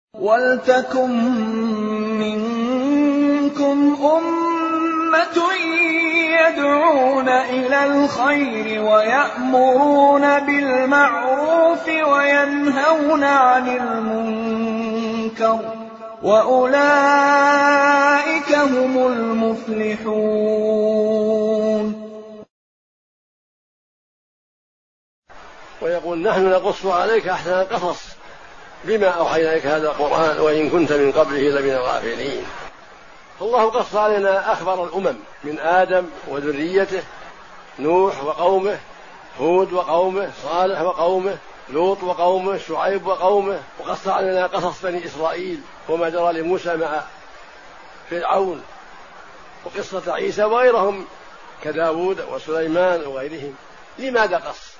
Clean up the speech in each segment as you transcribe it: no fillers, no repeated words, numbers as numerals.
وَلْتَكُن مِّنكُمْ أُمَّةٌ يَدْعُونَ إِلَى الْخَيْرِ وَيَأْمُرُونَ بِالْمَعْرُوفِ وَيَنْهَوْنَ عَنِ الْمُنكَرِ ۚ وَأُولَٰئِكَ هُمُ الْمُفْلِحُونَ. ويقول: نحن نقص عليك أحسن القصص بما أوحينا إليك هذا القرآن وإن كنت من قبله لمن الغافلين. الله قص علينا أخبار الأمم من آدم وذريته، نوح وقومه، هود وقومه، صالح وقومه، لوط وقومه، شعيب وقومه، وقص علينا قصص بني إسرائيل وما جرى لموسى مع فرعون، وقصة عيسى وغيرهم كداود وسليمان وغيرهم. لماذا قص؟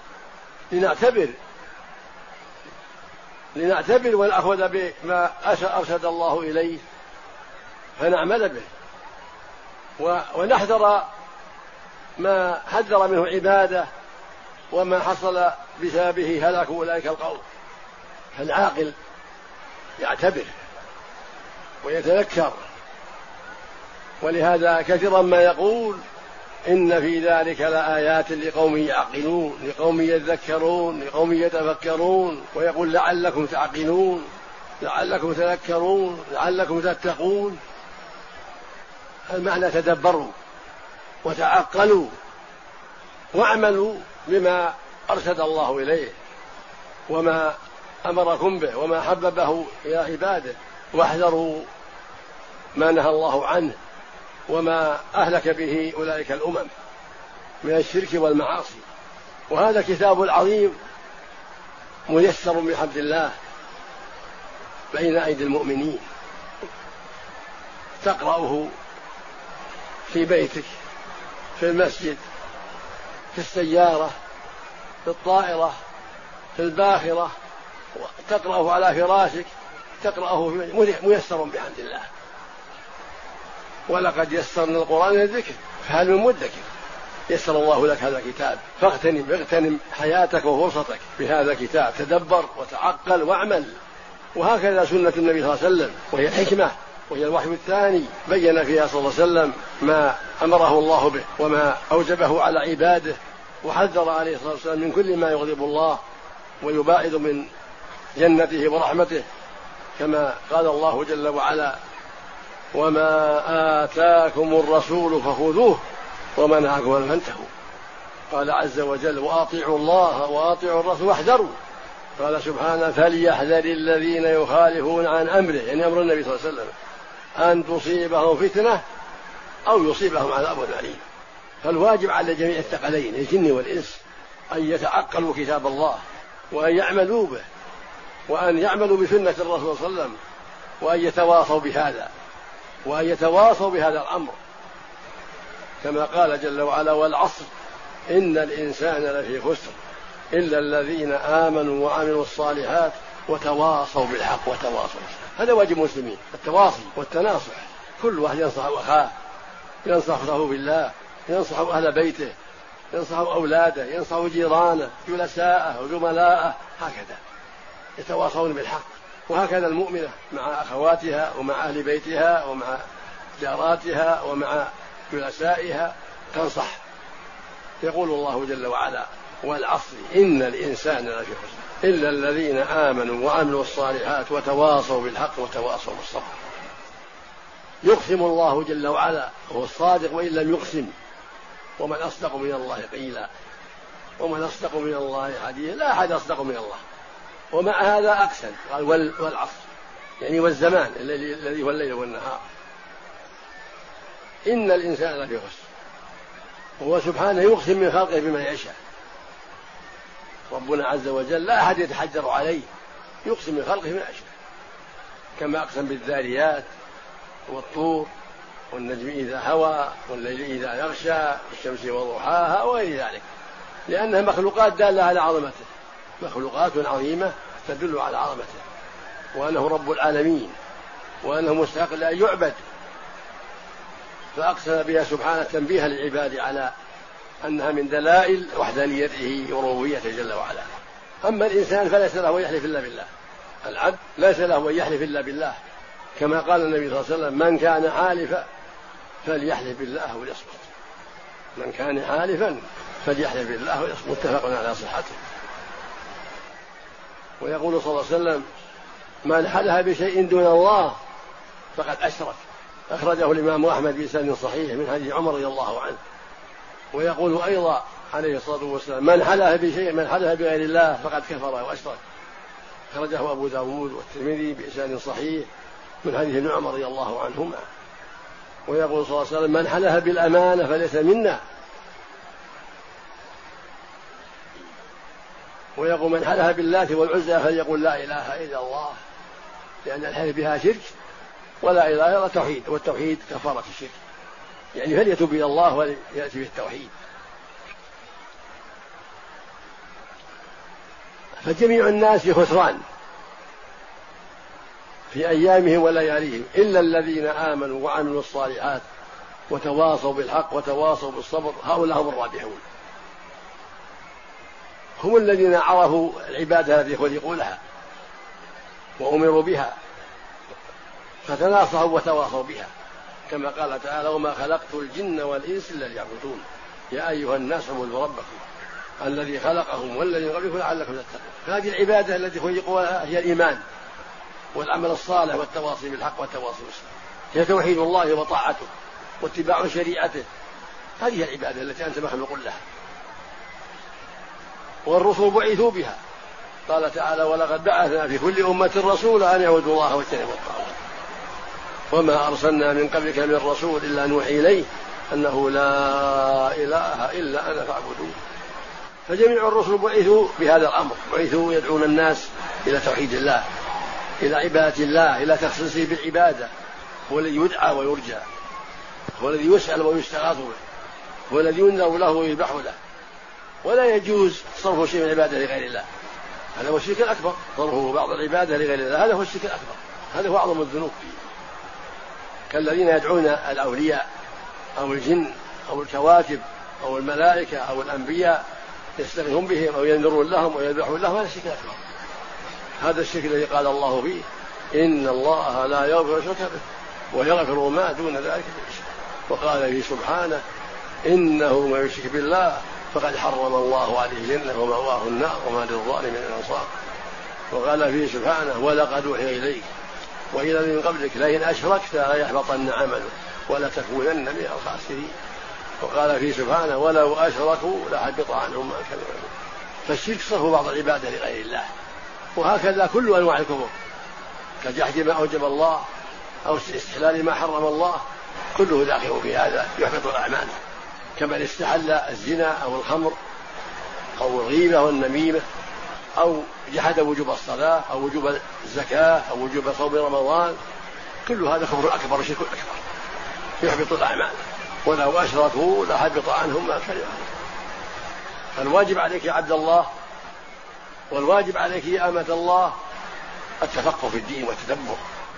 لنعتبر ونأخذ بما أرشد الله إليه فنعمل به، ونحذر ما حذر منه عباده وما حصل بسببه هلاك أولئك القوم. فالعاقل يعتبر ويتذكر، ولهذا كثيرا ما يقول: إن في ذلك لآيات لقوم يعقلون، لقوم يذكرون، لقوم يتفكرون. ويقول: لعلكم تعقلون، لعلكم تذكرون، لعلكم تتقون. المعنى: تدبروا وتعقلوا واعملوا بما أرشد الله إليه وما أمركم به وما حببه إلى عباده، واحذروا ما نهى الله عنه وما أهلك به أولئك الأمم من الشرك والمعاصي. وهذا كتاب عظيم ميسر بحمد الله بين أيدي المؤمنين، تقرأه في بيتك، في المسجد، في السيارة، في الطائرة، في الباخرة، تقرأه على فراشك، تقرأه ميسر بحمد الله. ولقد يسرنا القرآن للذكر فهل من مدكر. يسر الله لك هذا الكتاب، فاغتنم حياتك وفرصتك بهذا الكتاب، تدبر وتعقل واعمل. وهكذا سنة النبي صلى الله عليه وسلم، وهي الحكمة وهي الوحي الثاني، بين فيها صلى الله عليه وسلم ما أمره الله به وما أوجبه على عباده، وحذر عليه الصلاة والسلام من كل ما يغضب الله ويباعد من جنته ورحمته، كما قال الله جل وعلا: وما آتاكم الرسول فخذوه وما نهاكم عنه فانتهوا. قال عز وجل: وأطيعوا الله وأطيعوا الرسول واحذروا. قال سبحانه: فليحذر الذين يخالفون عن أمره، يعني أمر النبي صلى الله عليه وسلم، أن تصيبهم فتنة أو يصيبهم عذاب أليم. فالواجب على جميع الثقلين الجن والإنس أن يتعقلوا كتاب الله وأن يعملوا به، وأن يعملوا بسنة الرسول صلى الله عليه وسلم، وأن يتواصوا بهذا، وأن يتواصوا بهذا الأمر، كما قال جل وعلا: والعصر إن الإنسان لفي خسر إلا الذين آمنوا وعملوا الصالحات وتواصوا بالحق وتواصوا. هذا واجب المسلمين، التواصي والتناصح. كل واحد ينصح أخاه، ينصح أخاه بالله، ينصح أهل بيته، ينصح أولاده، ينصح جيرانه، جلساءه وزملاءه، هكذا يتواصون بالحق. وهكذا المؤمنة مع أخواتها ومع أهل بيتها ومع جاراتها ومع جلسائها تنصح. يقول الله جل وعلا: والعصر إن الإنسان لفي خسر إلا الذين آمنوا وعملوا الصالحات وتواصوا بالحق وتواصوا بالصبر. يقسم الله جل وعلا، هو الصادق وإن لم يقسم، ومن أصدق من الله قيلا، ومن أصدق من الله حديثا، لا أحد أصدق من الله. ومع هذا أقسم، قال: والعصر، يعني والزمان الذي هو الليل والنهار. إن الإنسان لفي خسر. وهو سبحانه يقسم من خلقه بما يشاء. ربنا عز وجل لا أحد يتحجر عليه، يقسم من خلقه بما يشاء، كما أقسم بالذاريات والطور والنجم إذا هوى والليل إذا يغشى والشمس وضحاها وغير ذلك، لأنها مخلوقات دالة على عظمته، مخلوقات عظيمة تدل على عظمته، وأنه رب العالمين، وأنه مستحق لا يعبد. فأقسم بها سبحانه تنبيها للعباد على أنها من دلائل وحدانيته وربوبيته جل وعلا. أما الإنسان فليس له يحلف إلا بالله، العبد ليس له أن يحلف إلا بالله، كما قال النبي صلى الله عليه وسلم: من كان حالفا فليحلف بالله وليصمت. من كان حالفا فليحلف بالله وليصمت. متفق على صحته. ويقول صلى الله عليه وسلم: من حلف بشيء دون الله فقد أشرك. أخرجه الإمام أحمد بسند صحيح من حديث عمر رضي الله عنه. ويقول أيضا عليه الصلاة والسلام: من حلف بشيء من حلف بغير الله فقد كفر وأشرك. أخرجه أبو داود والترمذي بإسناد صحيح من حديث ابن عمر رضي الله عنهما. ويقول صلى الله عليه وسلم: من حلف بالأمانة فليس منا. ويقول: من حلف باللات والعزى فليقول لا إله إلا الله، لأن الحلف بها شرك، ولا إله إلا الله توحيد، والتوحيد كفارة الشرك. يعني فليتوب إلى الله وليأتي بالتوحيد. فجميع الناس خسران في أيامهم ولياليهم إلا الذين آمنوا وعملوا الصالحات وتواصوا بالحق وتواصوا بالصبر، هؤلاء هم الرابحون. هم الذين عرفوا العبادة التي خلقوا لها وأمروا بها فتناصحوا وتواصوا بها، كما قال تعالى: وما خلقت الجن والإنس إلا ليعبدون يا أيها الناس اعبدوا ربكم الذي خلقهم والذي قبلكم لعلكم تتقون. هذه العبادة التي خلقوا لها هي الإيمان والعمل الصالح والتواصي بالحق والتواصي بالصبر، هي توحيد الله وطاعته واتباع شريعته. هذه العبادة التي أنت مخلوق لها، والرسل بعثوا بها. قال تعالى: ولقد بعثنا في كل أمة رسولا أن يعبدوا الله واجتنبوا الطاغوت وما أرسلنا من قبلك من رسول إلا نوحي إليه أنه لا إله إلا أنا فاعبدون. فجميع الرسل بعثوا بهذا الأمر، بعثوا يدعون الناس إلى توحيد الله، إلى عبادة الله، إلى تخصيصه بالعبادة. هو الذي يدعى ويرجى، هو الذي يسأل ويستغاث به، هو الذي ينذر له ويذبح له. ولا يجوز صرف شيء من العبادة لغير الله، هذا هو الشرك الأكبر. صرفه بعض العبادة لغير الله هذا هو الشرك الأكبر، هذا هو أعظم الذنوب. كالذين يدعون الأولياء أو الجن أو الكواكب أو الملائكة أو الأنبياء يستغيثون بهم أو ينذرون لهم ويذبحون لهم، هذا الشرك الأكبر. هذا الشرك الذي قال الله فيه: إن الله لا يغفر الشرك به ويغفر ما دون ذلك لمن يشاء. وقال فيه سبحانه: إنه من يشرك بالله فقد حرم الله عليه الجنة ومأواه النار وما للظالمين من أنصار. وقال فيه سبحانه: ولقد أوحي إليك وإلى من قبلك لئن أشركت ليحبطن عملك ولتكونن من الخاسرين. وقال فيه سبحانه: ولو أشركوا لحبط عنهم ما كانوا يعملون. فالشرك صرف بعض العبادة لغير الله. وهكذا كل أنواع الكفر، كجحد ما أوجب الله أو استحلال ما حرم الله، كله داخل في هذا يحبط الأعمال. كمن استحل الزنا أو الخمر أو الغيبة والنميمة، أو جحد وجوب الصلاة أو وجوب الزكاة أو وجوب صوم رمضان، كل هذا كفر أكبر شرك أكبر يحبط الأعمال. ولو أشركوا لحبط عنهم ما كانوا يعملون. الواجب عليك يا عبد الله، والواجب عليك يا أمة الله، التفقه في الدين والتدبر،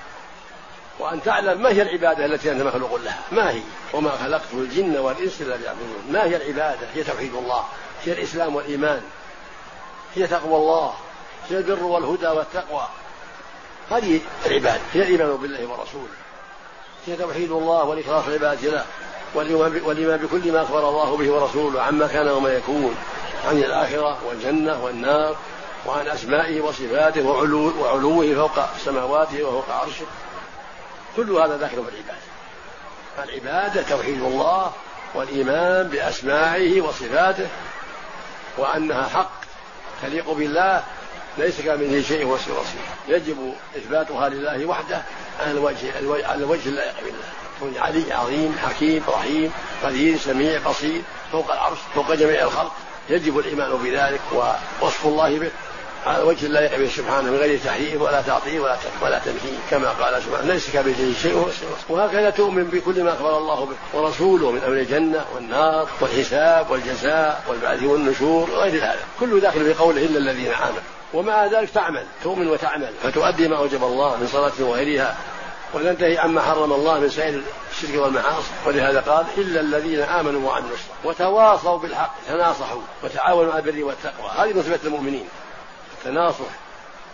وأن تعلم ما هي العبادة التي أنت مخلوق لها، ما هي. وما خلقت الجن والإنس إلا ليعبدون. ما هي العبادة؟ هي توحيد الله، هي الإسلام والإيمان، هي تقوى الله، هي البر والهدى والتقوى. هذه العبادة هي الإيمان بالله ورسوله، هي توحيد الله والإخلاص لعبادة الله، والإيمان بكل ما أخبر الله به ورسوله عما كان وما يكون، عن الآخرة والجنة والنار، وعن أسمائه وصفاته وعلوه فوق سماواته وفوق عرشه. كل هذا داخل في العبادة. العبادة توحيد الله والإيمان بأسمائه وصفاته، وأنها حق تليق بالله، ليس كمثله شيء وهو السميع البصير. يجب إثباتها لله وحده على الوجه اللائق بالله. كون علي عظيم حكيم رحيم قدير سميع بصير فوق العرش فوق جميع الخلق، يجب الإيمان بذلك ووصف الله به على وجه لا يقبل سبحانه من غير تحريف ولا تعطيل ولا تمثيل، كما قال سبحانه: ليس كمثله شيء وهو السميع البصير. وهكذا تؤمن بكل ما أخبر الله به ورسوله من أمر الجنة والنار والحساب والجزاء والبعث والنشور وغير هذا، كله داخل في قوله: إلا الذين آمنوا. ومع ذلك تعمل، تؤمن وتعمل، فتؤدي ما أوجب الله من صلاة وغيرها، وتنتهي عما حرم الله من سائر الشرك والمعاصي. ولهذا قال: إلا الذين آمنوا وعملوا الصالحات وتواصوا بالحق، تناصحوا وتعاونوا على البر والتقوى. هذه من صفات المؤمنين، التناصح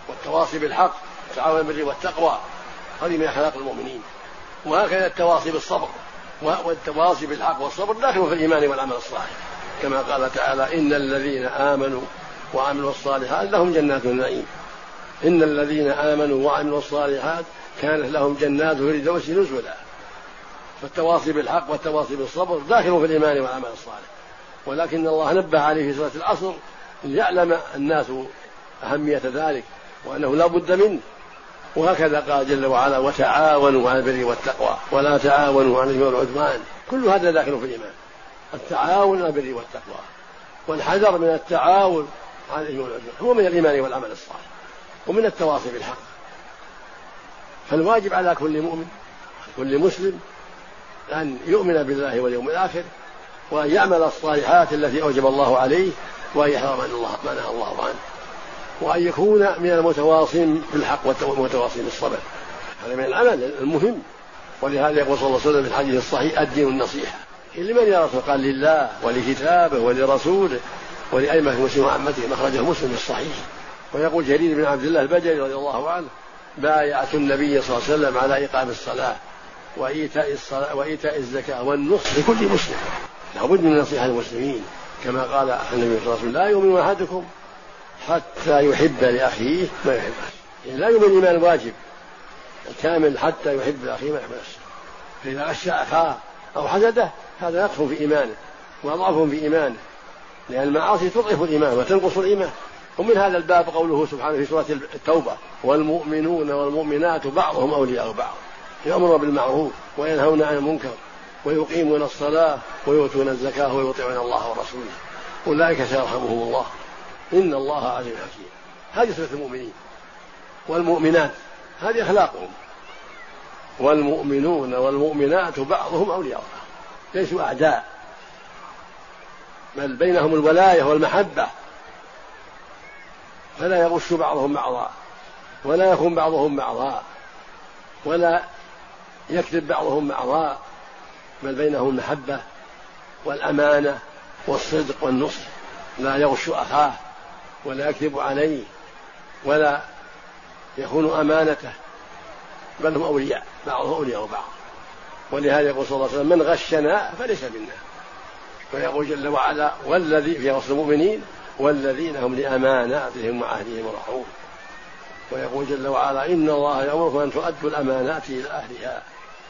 والتواصي بالحق والتعاون بالبر والتقوى، هذه من أخلاق المؤمنين. وهكذا التواصي بالصبر والتواصي بالحق والصبر داخل في الإيمان والعمل الصالح، كما قال تعالى: إن الذين آمنوا وعملوا الصالحات لهم جنات النعيم. إن الذين آمنوا وعملوا الصالحات كانت لهم جنات الفردوس نزلا. فالتواصي بالحق والتواصي بالصبر داخل في الإيمان والعمل الصالح، ولكن الله نبه عليه في سورة العصر ليعلم الناس أهمية ذلك وأنه لا بد منه. وهكذا قال جل وعلا: وتعاونوا على البر والتقوى ولا تعاونوا على الإثم والعدوان. كل هذا داخل في الإيمان، التعاون على البر والتقوى والحذر من التعاون على الإثم والعدوان هو من الإيمان والعمل الصالح ومن التواصي بالحق. فالواجب على كل مؤمن كل مسلم أن يؤمن بالله واليوم الآخر، وأن يعمل الصالحات التي أوجب الله عليه، وأن يحذر ما نهى الله عنه، وأن يكون من المتواصين بالحق والمتواصين بالصبر. هذا من العمل المهم. ولهذا يقول صلى الله عليه وسلم في الحديث الصحيح: الدين النصيحة. لمن يا رسول؟ قال: لله ولكتابه ولرسوله ولأئمة المسلمين وعامته. أخرجه مسلم الصحيح. ويقول جرير بن عبد الله البجلي رضي الله عنه: بايعت النبي صلى الله عليه وسلم على إقام الصلاة وإيتاء الزكاة والنصح لكل مسلم. لابد من نصيحة المسلمين، كما قال النبي صلى الله عليه وسلم: لا يؤمن أحدكم حتى يحب لأخيه ما يحب. يعني لا يؤمن الإيمان الواجب الكامل حتى يحب لأخيه ما يحب نفسه. فإذا غش أخاه أو حسده هذا نقص في إيمانه وضعف في إيمانه، لأن المعاصي تضعف الإيمان وتنقص الإيمان. ومن هذا الباب قوله سبحانه في سورة التوبة: والمؤمنون والمؤمنات بعضهم أولياء بعض يأمرون بالمعروف وينهون عن المنكر ويقيمون الصلاة ويؤتون الزكاة ويطيعون الله ورسوله أولئك سيرحمهم الله إن الله عزيز حكيم. هذه صفة المؤمنين. والمؤمنات هذه أخلاقهم. والمؤمنون والمؤمنات بعضهم أولياء بعض، ليسوا أعداء، بل بينهم الولاية والمحبة، فلا يغش بعضهم بعضا ولا يخون بعضهم بعضا ولا يكذب بعضهم بعضا، بل بينهم المحبة والأمانة والصدق والنصح. لا يغش أخاه ولا يكذب عليه ولا يخون أمانته، بل هم أولياء بعضهم أولياء بعض. ولهذا يقول صلى الله عليه وسلم: من غشنا فليس منا. ويقول جل وعلا: والذي في وصف المؤمنين والذين هم لأماناتهم وعهدهم راعون. ويقول جل وعلا: إن الله يأمركم أن تؤدوا الأمانات إلى أهلها.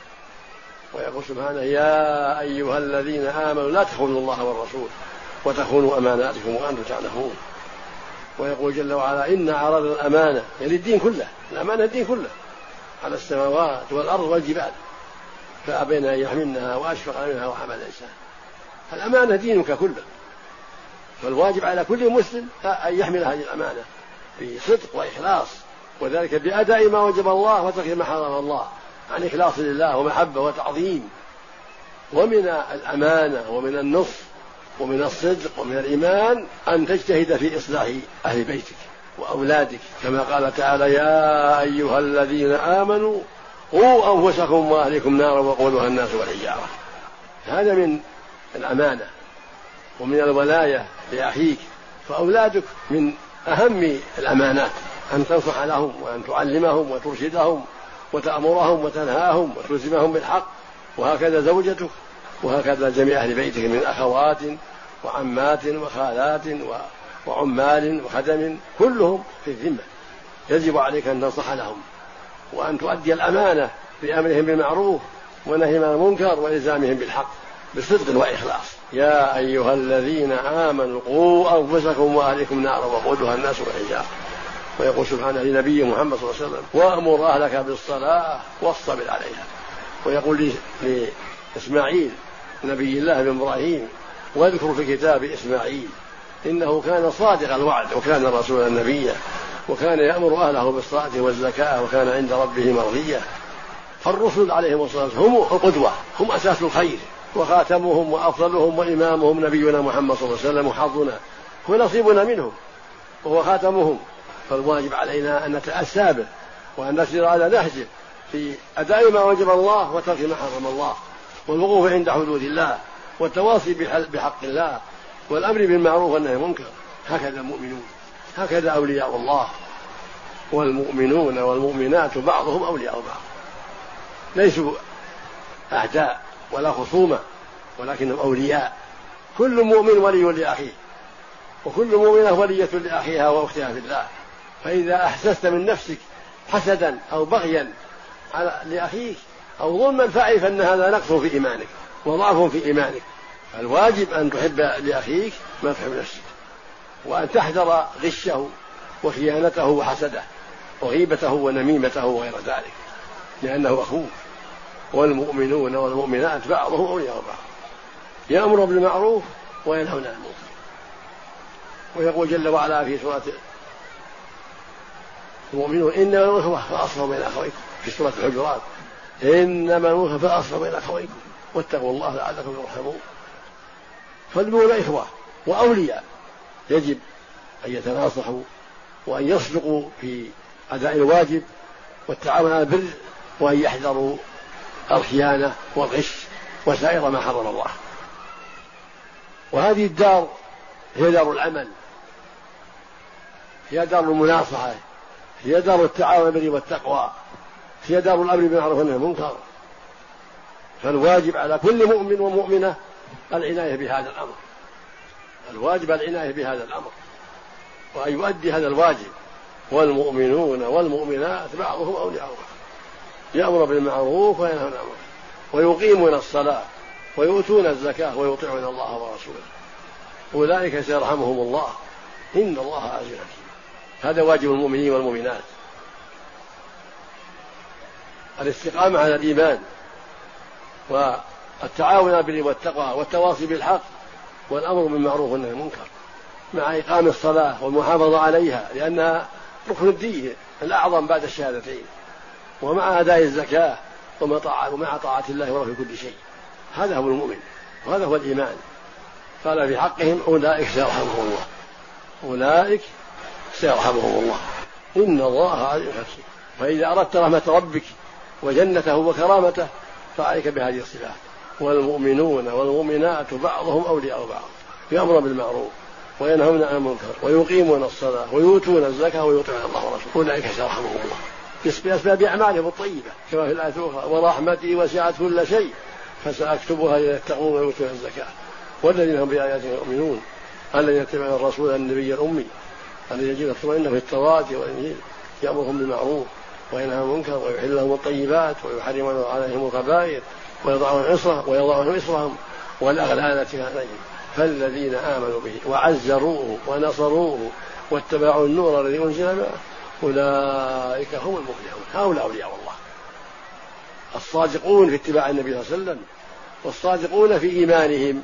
ويقول سبحانه: يا أيها الذين آمنوا لا تخونوا الله والرسول وتخونوا أماناتكم وأنتم تعلمون. ويقول جل وعلا: إن عرضنا الأمانة، يعني الدين كله، الأمانة الدين كله، على السماوات والأرض والجبال فأبين أن يحملنها وأشفق منها وحمل الإنسان. الأمانة دينك كله، فالواجب على كل مسلم أن يحمل هذه الأمانة بصدق وإخلاص، وذلك بأداء ما وجب الله وترك ما حرم الله، عن إخلاص لله ومحبة وتعظيم. ومن الأمانة ومن النصح ومن الصدق ومن الإيمان أن تجتهد في إصلاح أهل بيتك وأولادك، كما قال تعالى: يا أيها الذين آمنوا قوا أنفسكم وأهليكم نارا وقودها الناس والحجارة. هذا من الأمانة ومن الولاية لأخيك. فأولادك من أهم الأمانات، أن تنصح لهم وأن تعلمهم وترشدهم وتأمرهم وتنهاهم وتلزمهم بالحق. وهكذا زوجتك، وهكذا جميع أهل بيتك من أخوات وعمات وخالات وعمال وخدم، كلهم في الذمة، يجب عليك أن تنصح لهم وأن تؤدي الأمانة بأمرهم بالمعروف ونهيهم عن المنكر وإلزامهم بالحق بصدق وإخلاص. يا أيها الذين آمنوا قوا أنفسكم وأهليكم نارا وقودها الناس والحجارة. ويقول سبحانه لنبيه محمد صلى الله عليه وسلم: وأمر أهلك بالصلاة واصطبر عليها. ويقول لإسماعيل نبي الله بن إبراهيم: واذكر في كتاب إسماعيل إنه كان صادق الوعد وكان رسولا نبيا وكان يأمر أهله بالصلاة والزكاة وكان عند ربه مرضيا. فالرسل عليهم الصلاة والسلام هم القدوة، هم أساس الخير، وخاتمهم وأفضلهم وإمامهم نبينا محمد صلى الله عليه وسلم، وحظنا ونصيبنا منهم وهو خاتمهم. فالواجب علينا أن نتأسى به وأن نسير على نهجه في أداء ما وجب الله وترك ما حرم الله، والوقوف عند حدود الله، والتواصي بحق الله، والأمر بالمعروف والنهي عن المنكر. هكذا المؤمنون، هكذا أولياء الله. والمؤمنون والمؤمنات بعضهم أولياء بعض، ليسوا أعداء ولا خصومة، ولكنهم أولياء. كل مؤمن ولي لأخيه، وكل مؤمنة ولية لأخيها وأختها في الله. فإذا أحسست من نفسك حسدا أو بغيا لأخيك أو ظلما فاعرف أن هذا نقص في إيمانك وضعف في إيمانك. الواجب أن تحب لأخيك ما تحب نفسك، وأن تحذر غشه وخيانته وحسده وغيبته ونميمته وغير ذلك، لأنه أخوك. والمؤمنون والمؤمنات بعضهم أولياء بعض، يأمر بالمعروف وينهون عن المنكر. ويقول جل وعلا في سورة المؤمنون إنما الأخوة فأصلحوا بين أخويكم، في سورة الحجرات إنما الأخوة فأصلحوا بين أخويكم واتقوا الله لعلكم ترحمون. فالمؤمنون إخوة وأولياء، يجب أن يتناصحوا وأن يصدقوا في أداء الواجب والتعاون على البر، وأن يحذروا الخيانة والغش وسائر ما حرم الله. وهذه الدار هي دار العمل، هي دار المناصحة، هي دار التعاون بالبر والتقوى، هي دار الأمر بالمعروف والنهي عن المنكر. فالواجب على كل مؤمن ومؤمنة العناية بهذا الأمر، الواجب العناية بهذا الأمر وأن يؤدي هذا الواجب. والمؤمنون والمؤمنات بعضهم أولياء بعض، يأمر بالمعروف وينهى عن المنكر ويقيمون الصلاة ويؤتون الزكاة ويطيعون الله ورسوله أولئك سيرحمهم الله إن الله عزيز حكيم. هذا واجب المؤمنين والمؤمنات، الاستقامة على الإيمان والتعاون على البر والتقوى والتواصي بالحق والأمر بالمعروف والنهي عن المنكر، مع إقام الصلاة والمحافظة عليها لأنها ركن الدين الأعظم بعد الشهادتين، ومع أداء الزكاة ومع طاعة الله ورسوله كل شيء. هذا هو المؤمن وهذا هو الإيمان. قال في حقهم أولئك سيرحمهم الله، أولئك سيرحمهم الله إن الله عزيز حكيم. فإذا أردت رحمة ربك وجنته وكرامته فعليك بهذه الصفات. والمؤمنون والمؤمنات بعضهم أولياء بعض، يأمرون بالمعروف وينهون عن المنكر ويقيمون الصلاة ويؤتون الزكاة ويطيعون الله ورسوله أولئك سيرحمهم الله بأسباب أعمالهم الطيبة كما في الآية الأخرى ورحمتي وسعت كل شيء فسأكتبها ليتقون ويؤتون الزكاة والذين هم بآياتنا يؤمنون الذين يتبعون الرسول النبي الأمي الذي يجب يطمئن في التوراة والإنجيل يأمرهم بالمعروف وينهى عن المنكر ويحل لهم الطيبات ويحرم عليهم الخبائث ويضعون إصرهم والأغلال التي عليهم. فالذين آمنوا به وعزروه ونصروه واتبعوا النور الذي أنزل معه أولئك هم المفلحون. هؤلاء أولياء الله الصادقون في اتباع النبي صلى الله عليه وسلم والصادقون في إيمانهم،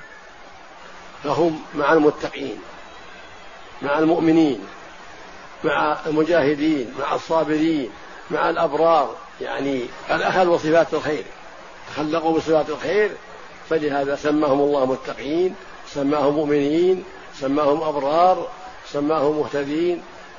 فهم مع المتقين مع المؤمنين مع المجاهدين مع الصابرين مع الأبرار، يعني الأخذ صفات الخير، تخلقوا بصفات الخير، فلهذا سماهم الله متقين، سماهم مؤمنين، سماهم أبرار، سماهم مهتدين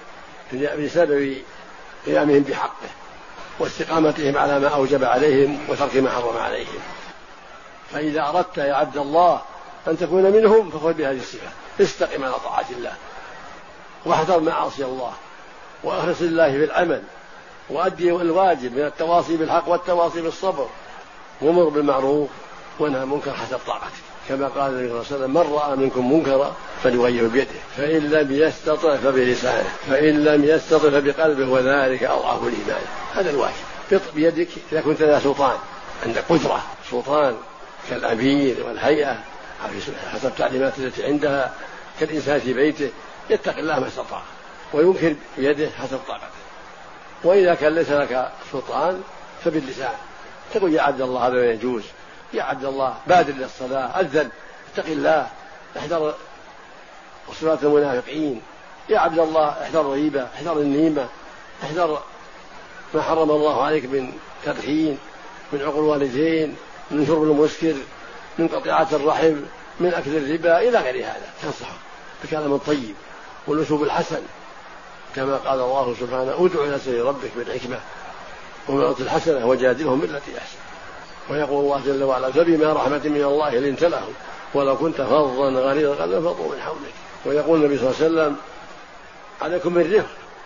بسبب قيامهم بحقه واستقامتهم على ما أوجب عليهم وترك ما حرم عليهم. فإذا أردت يا عبد الله أن تكون منهم فخذ بهذه الصفات، استقم على طاعة الله واحذر معاصي الله وأخلص لله في العمل وأدي الواجب من التواصي بالحق والتواصي بالصبر وامر بالمعروف وانهى عن المنكر حسب طاقتك، كما قال النبي صلى الله عليه وسلم من رأى منكم منكرا فليغيره بيده فإن لم يستطع فبلسانه فإن لم يستطع فبقلبه وذلك أضعف الإيمان. هذا الواجب بيدك إذا كنت ذا سلطان عندك قدرة سلطان كالأمير والهيئة حسب التعليمات التي عندها كالإنسان في بيته يتقي الله ما استطاع ويمكن بيده حسب طاقته. وإذا كان ليس لك سلطان فباللسان تقول يا عبد الله هذا يجوز، يا عبد الله بادر للصلاة أذن اتق الله احذر صفات المنافقين، يا عبد الله احذر الغيبة احذر النميمة احذر ما حرم الله عليك من تدخين من عقوق الوالدين من شرب المسكر من قطيعة الرحم من أكل الربا إلى غير هذا. تنصحه بكلام طيب والأسلوب الحسن كما قال الله سبحانه ادع إلى سبيل ربك بالحكمة وموعظة الحسنة وجادلهم بالتي أحسن. ويقول الله جل وعلا فبما رحمة من الله لنت لهم ولو كنت فظا غليظ القلب فانفضوا من حولك. ويقول النبي صلى الله عليه وسلم عليكم بالرفق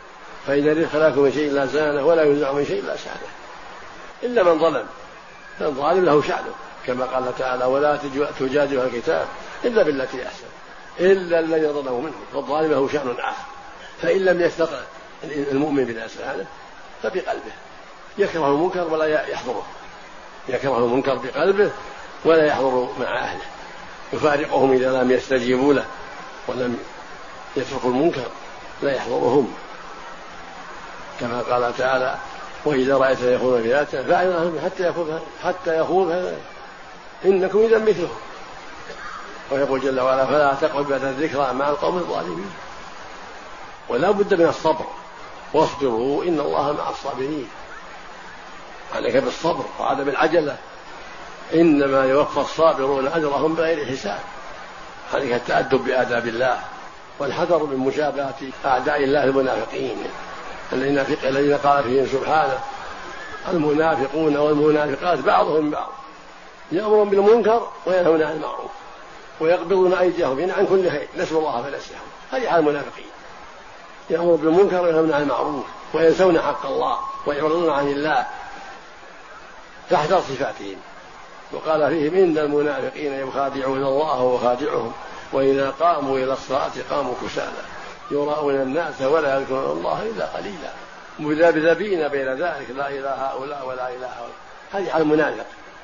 فإن الرزق لكم من شيء لا زانه ولا ينزع من شيء لا شأنه إلا من ظلم، فالظالم له شأنه كما قال تعالى ولا تجادل الكتاب إلا بالتي أحسن إلا الذي ظلمه منه، فالظالم له شأن آخر. فإن لم يستطع المؤمن بلسانه فبقلبه يكره المنكر ولا يحضره، يكره المنكر بقلبه ولا يحضر مع أهله، يفارقهم إذا لم يستجيبوا له ولم يتركوا المنكر لا يحضرهم، كما قال تعالى وإذا رأيت يخوض في آياتنا فأعرض حتى يخوض هذا إنكم إذا مثلهم. ويقول جل وعلا فلا تقعد بعد الذكرى مع القوم الظالمين. ولا بد من الصبر، واصبروا إن الله مع الصابرين، عليك بالصبر وعدم العجلة، إنما يوفى الصابرون أجرهم بغير حساب. عليك التأدب بآداب الله والحذر من مشابهة أعداء الله المنافقين الذين قال فيهم سبحانه المنافقون والمنافقات بعضهم من بعض يأمرون بالمنكر وينهون عن المعروف ويقبضون أيديهم عن كل خير نسوا الله فنسيهم. هذه حال المنافقين، يأمرون بالمنكر وينهون عن المعروف وينسون حق الله ويعرضون عن الله. فاحذر صفاتهم. وقال فيهم إن المنافقين يخادعون الله وخادعهم وإذا قاموا إلى الصلاة قاموا كسالى يراءون الناس ولا يذكرون الله إلا قليلا مذبذبين بين ذلك لا إله هؤلاء ولا إله هؤلاء. هذه حال المنافق،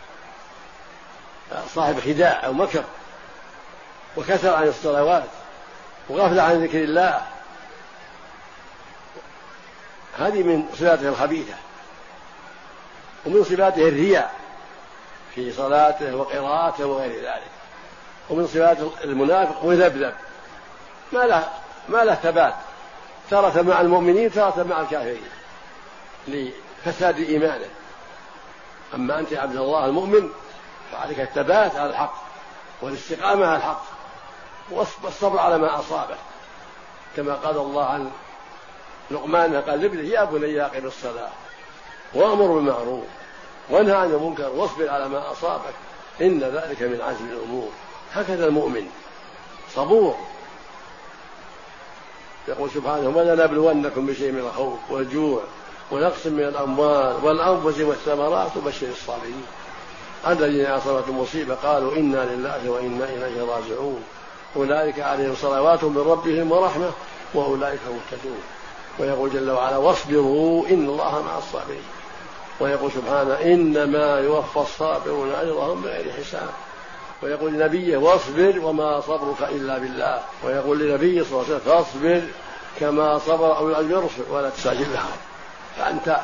صاحب خداع أو مكر وكثر عن الصلوات وغفل عن ذكر الله. هذه من صفاته الخبيثة. ومن صفاته الرياء في صلاته وقراءته وغير ذلك. ومن صفات المنافق مذبذب ما له ثبات، تارة مع المؤمنين تارة مع الكافرين لفساد إيمانه. أما أنت عبد الله المؤمن فعليك الثبات على الحق والاستقامة على الحق والصبر على ما أصابه، كما قال الله عن لقمان قال لابنه يا بني أقم الصلاة وأمر بالمعروف وانهى عن المنكر واصبر على ما أصابك إن ذلك من عزم الأمور. هكذا المؤمن صبور. يقول سبحانه ولنبلونكم بشيء من الخوف والجوع ونقص من الأموال والأنفس والثمرات وبشر الصابرين الذين أصابتهم مصيبة قالوا إنا لله وإنا إليه راجعون أولئك عليهم صلوات من ربهم ورحمة وأولئك هم المهتدون. ويقول جل وعلا واصبروا إن الله مع الصابرين. ويقول سبحانه إنما يوفى الصابرون أجرهم بغير حساب. ويقول لنبيه واصبر وما صبرك إلا بالله. ويقول لنبيه صلى الله عليه وسلم فاصبر كما صبر أولو الرسل ولا تستعجل لهم. فأنت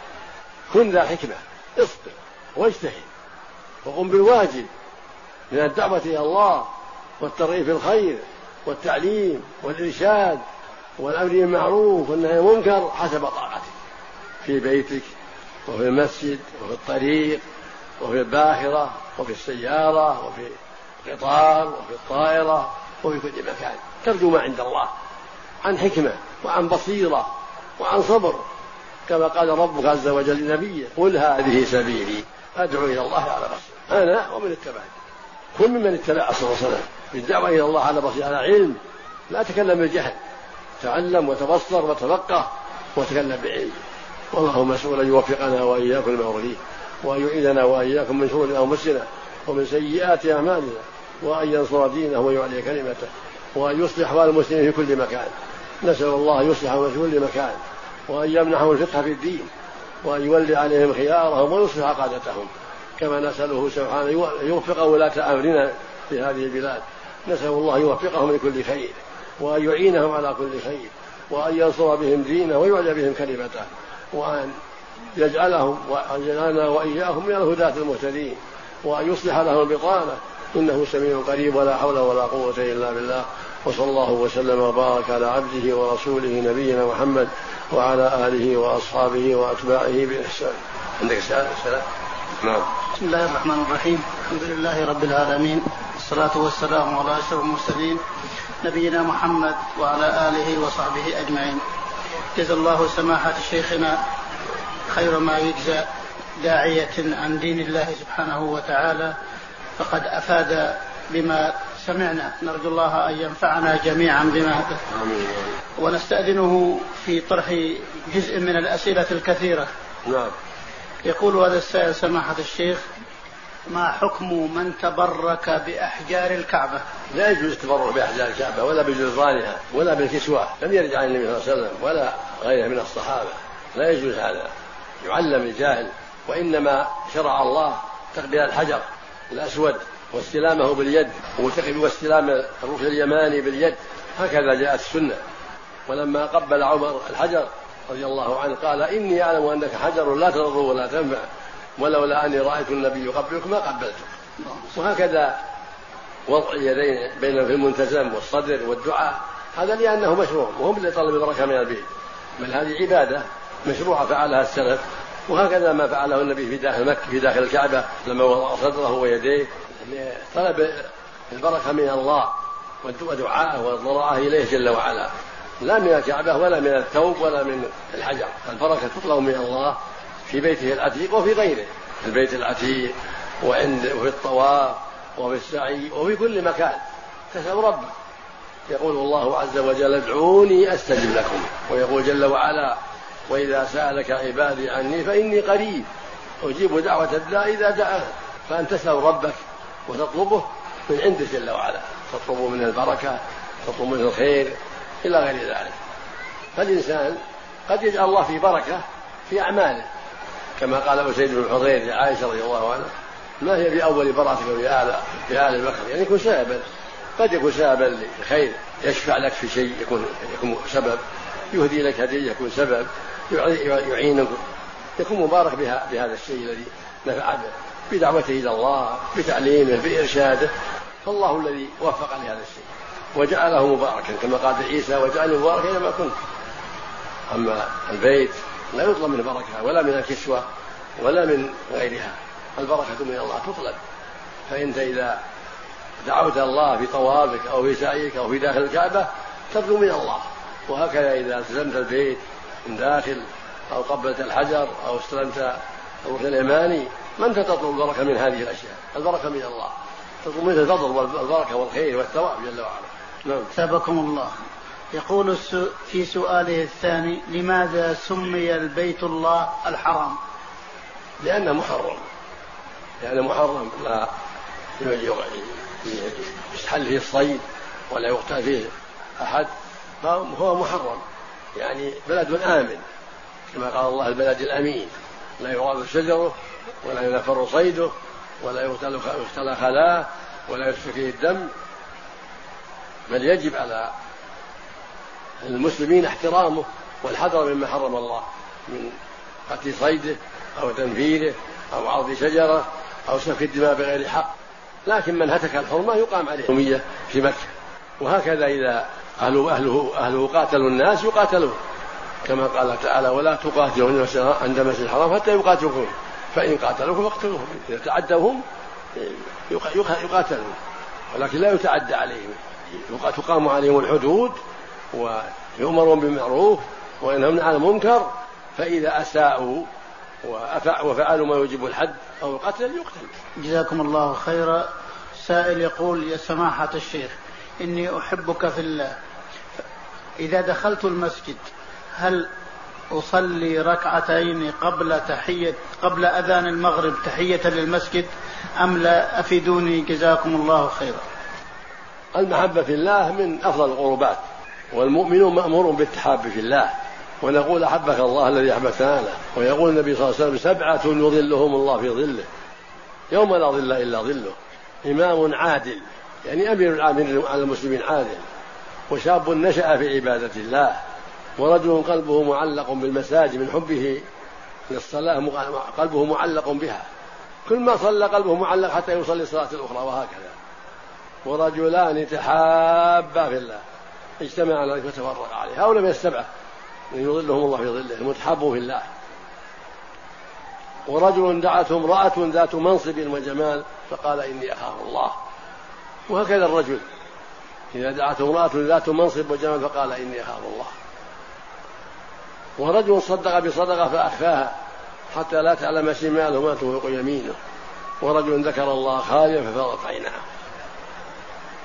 كن ذا حكمة، اصبر واجتهد وقم بالواجب من الدعوة إلى الله والترغيب في الخير والتعليم والإرشاد والأمر بالمعروف والنهي عن المنكر حسب طاقتك في بيتك وفي المسجد وفي الطريق وفي الباخرة وفي السيارة وفي القطار وفي الطائرة وفي كل مكان. ترجو ما عند الله عن حكمة وعن بصيرة وعن صبر، كما قال ربك عز وجل لنبيه قل هذه سبيلي أدعو إلى الله على بصيرة أنا ومن اتبعني. كن ممن اتبع صلى الله عليه وسلم بالدعوة إلى الله على بصيرة على علم، لا تكلم بالجهل، تعلم وتبصر وتفقه وتكلم بعلم. والله مسؤول أن يوفقنا وإياكم لما يرضيه وأن يعيذنا وإياكم من شرور أنفسنا ومن سيئات أعمالنا وأن ينصر دينه ويعلي كلمته وأن يصلح أحوال المسلمين في كل مكان. نسأل الله يصلحهم في كل مكان وأن يمنحهم الفقه في الدين وأن يولي عليهم خيارهم ويصلح عقادتهم، كما نسأله سبحانه يوفق ولاة أمرنا في هذه البلاد. نسأل الله يوفقهم لكل خير وأن يعينهم على كل خير وأن ينصر بهم دينه ويعلي بهم كلمته وأن يجعلهم ويجعلنا وإياهم من الهداة المهتدين وأن يصلح لهم البطانة إنه سميع قريب ولا حول ولا قوة إلا بالله. وصلى الله وسلم وبارك على عبده ورسوله نبينا محمد وعلى آله وأصحابه وأتباعه بإحسان. عندك سؤال؟ نعم. بسم الله الرحمن الرحيم. الحمد لله رب العالمين والصلاة والسلام على أشرف المرسلين نبينا محمد وعلى آله وصحبه أجمعين. جزا الله سماحة شيخنا خير ما يجزى داعية عن دين الله سبحانه وتعالى، فقد أفاد بما سمعنا، نرجو الله أن ينفعنا جميعا بما حدث، ونستأذنه في طرح جزء من الأسئلة الكثيرة. نعم. يقول هذا السائل: سماحة الشيخ، ما حكم من تبرك بأحجار الكعبة؟ لا يجوز التبرك بأحجار الكعبة ولا بجدرانها ولا بالكسوة، لم يرد عن النبي صلى الله عليه وسلم ولا غيره من الصحابة، لا يجوز هذا، يعلم الجاهل. وإنما شرع الله تقبيل الحجر الأسود واستلامه باليد، واستلام الركن اليماني باليد، هكذا جاءت السنة. ولما قبل عمر الحجر رضي الله عنه قال: إني أعلم أنك حجر لا تضر ولا تنفع، ولولا أني رأيت النبي يقبلك ما قبلتك. وهكذا وضع اليدين بين في الملتزم والصدر والدعاء، هذا لأنه مشروع، وهم لطلب البركة من البيت، بل هذه عبادة مشروعة فعلها السلف. وهكذا ما فعله النبي في داخل مكة في داخل الكعبة لما وضع صدره ويديه طلب البركة من الله ودعاءه والضراعة إليه جل وعلا، لا من الكعبة ولا من الثوب ولا من الحجر. البركة تطلب من الله في بيته العتيق وفي غيره، البيت العتيق وفي الطواف وفي السعي وفي كل مكان. تسأل ربك، يقول الله عز وجل: ادعوني أستجب لكم، ويقول جل وعلا: وإذا سألك عبادي عني فإني قريب أجيب دعوة الداع إذا دعاه. فأن تسأل ربك وتطلبه من عنده جل وعلا، تطلب من البركة، تطلب من الخير إلى غير ذلك. فالإنسان قد يجعل الله في بركة في أعماله، كما قال أسيد بن الحضير لعائشة رضي الله عنها: ما هي بأول بركتك في آل بكر، يعني يكون سببا، قد يكون سببا لخير، يشفع لك في شيء يكون سبب، يهدي لك هدية يكون سبب، يعينك، يكون مبارك بهذا الشيء الذي نفع به، بدعوته إلى الله، بتعليمه، بإرشاده. فالله الذي وفق لهذا الشيء وجعله مباركا، كما قال عيسى: وجعله مباركا أينما كنت. أما البيت لا يطلب منه بركة ولا من الكسوة ولا من غيرها، البركة من الله تطلب. فأنت إذا دعوت الله في طوافك أو في سعيك أو في داخل الكعبة تطلب من الله. وهكذا إذا التزمت البيت من داخل أو قبلت الحجر أو استلمت الركن اليماني، ما أنت تطلب البركة من هذه الأشياء، البركة من الله، تطلب منه الفضل والبركة والخير والثواب جل وعلا. نعم. ثابكم الله. يقول في سؤاله الثاني: لماذا سمي البيت الله الحرام؟ لأنه محرم، لا يستحل فيه الصيد ولا يقتل فيه أحد، فهو محرم، يعني بلد آمن، كما قال الله: البلد الأمين، لا يغاد شجره ولا ينفر صيده ولا يقتل خلاه ولا يسفك فيه الدم. بل يجب على المسلمين احترامه والحذر مما حرم الله من قتل صيده أو تنفيره أو عرض شجرة أو سفك الدماء بغير حق. لكن من هتك الحرمة يقام عليه حرمية في مكة. وهكذا إذا أهله قاتلوا الناس يقاتلون، كما قال تعالى: ولا تقاتلون عند مسجد الحرام حتى يقاتلوكم فإن قاتلوكم فاقتلوهم. إذا تعدوهم يقاتلون، ولكن لا يتعدى عليهم، تقام عليهم الحدود ويؤمرون بالمعروف وينهون عن المنكر، فإذا أساءوا وفعلوا ما يوجب الحد أو القتل يقتل. جزاكم الله خيرا. سائل يقول: يا سماحة الشيخ، إني أحبك في الله، إذا دخلت المسجد هل أصلي ركعتين قبل أذان المغرب تحية للمسجد أم لا؟ أفيدوني جزاكم الله خيرا. المحبة في الله من أفضل القربات، والمؤمنون مأمور بالتحاب في الله، ونقول: أحبك الله الذي أحببتنا له. ويقول النبي صلى الله عليه وسلم: 7 يظلهم الله في ظله يوم لا ظل إلا ظله: إمام عادل، يعني أمير العاملين على المسلمين عادل، وشاب نشأ في عبادة الله، ورجل قلبه معلق بالمساجد من حبه للصلاة، قلبه معلق بها، كل ما صلى قلبه معلق حتى يصلي الصلاة الأخرى، وهكذا. ورجلان تحابا في الله اجتمع على ذلك وتفرق عليه، هؤلاء من 7 يظلهم الله في ظله، المتحابون في الله. ورجل دعته امرأة ذات منصب وجمال فقال: إني أخاف الله. وهكذا الرجل إذا دعته امرأة ذات منصب وجمال فقال: إني أخاف الله. ورجل صدق بصدقة فأخفاها حتى لا تعلم شماله ما تنفق يمينه. ورجل ذكر الله خاليا ففاضت عيناه.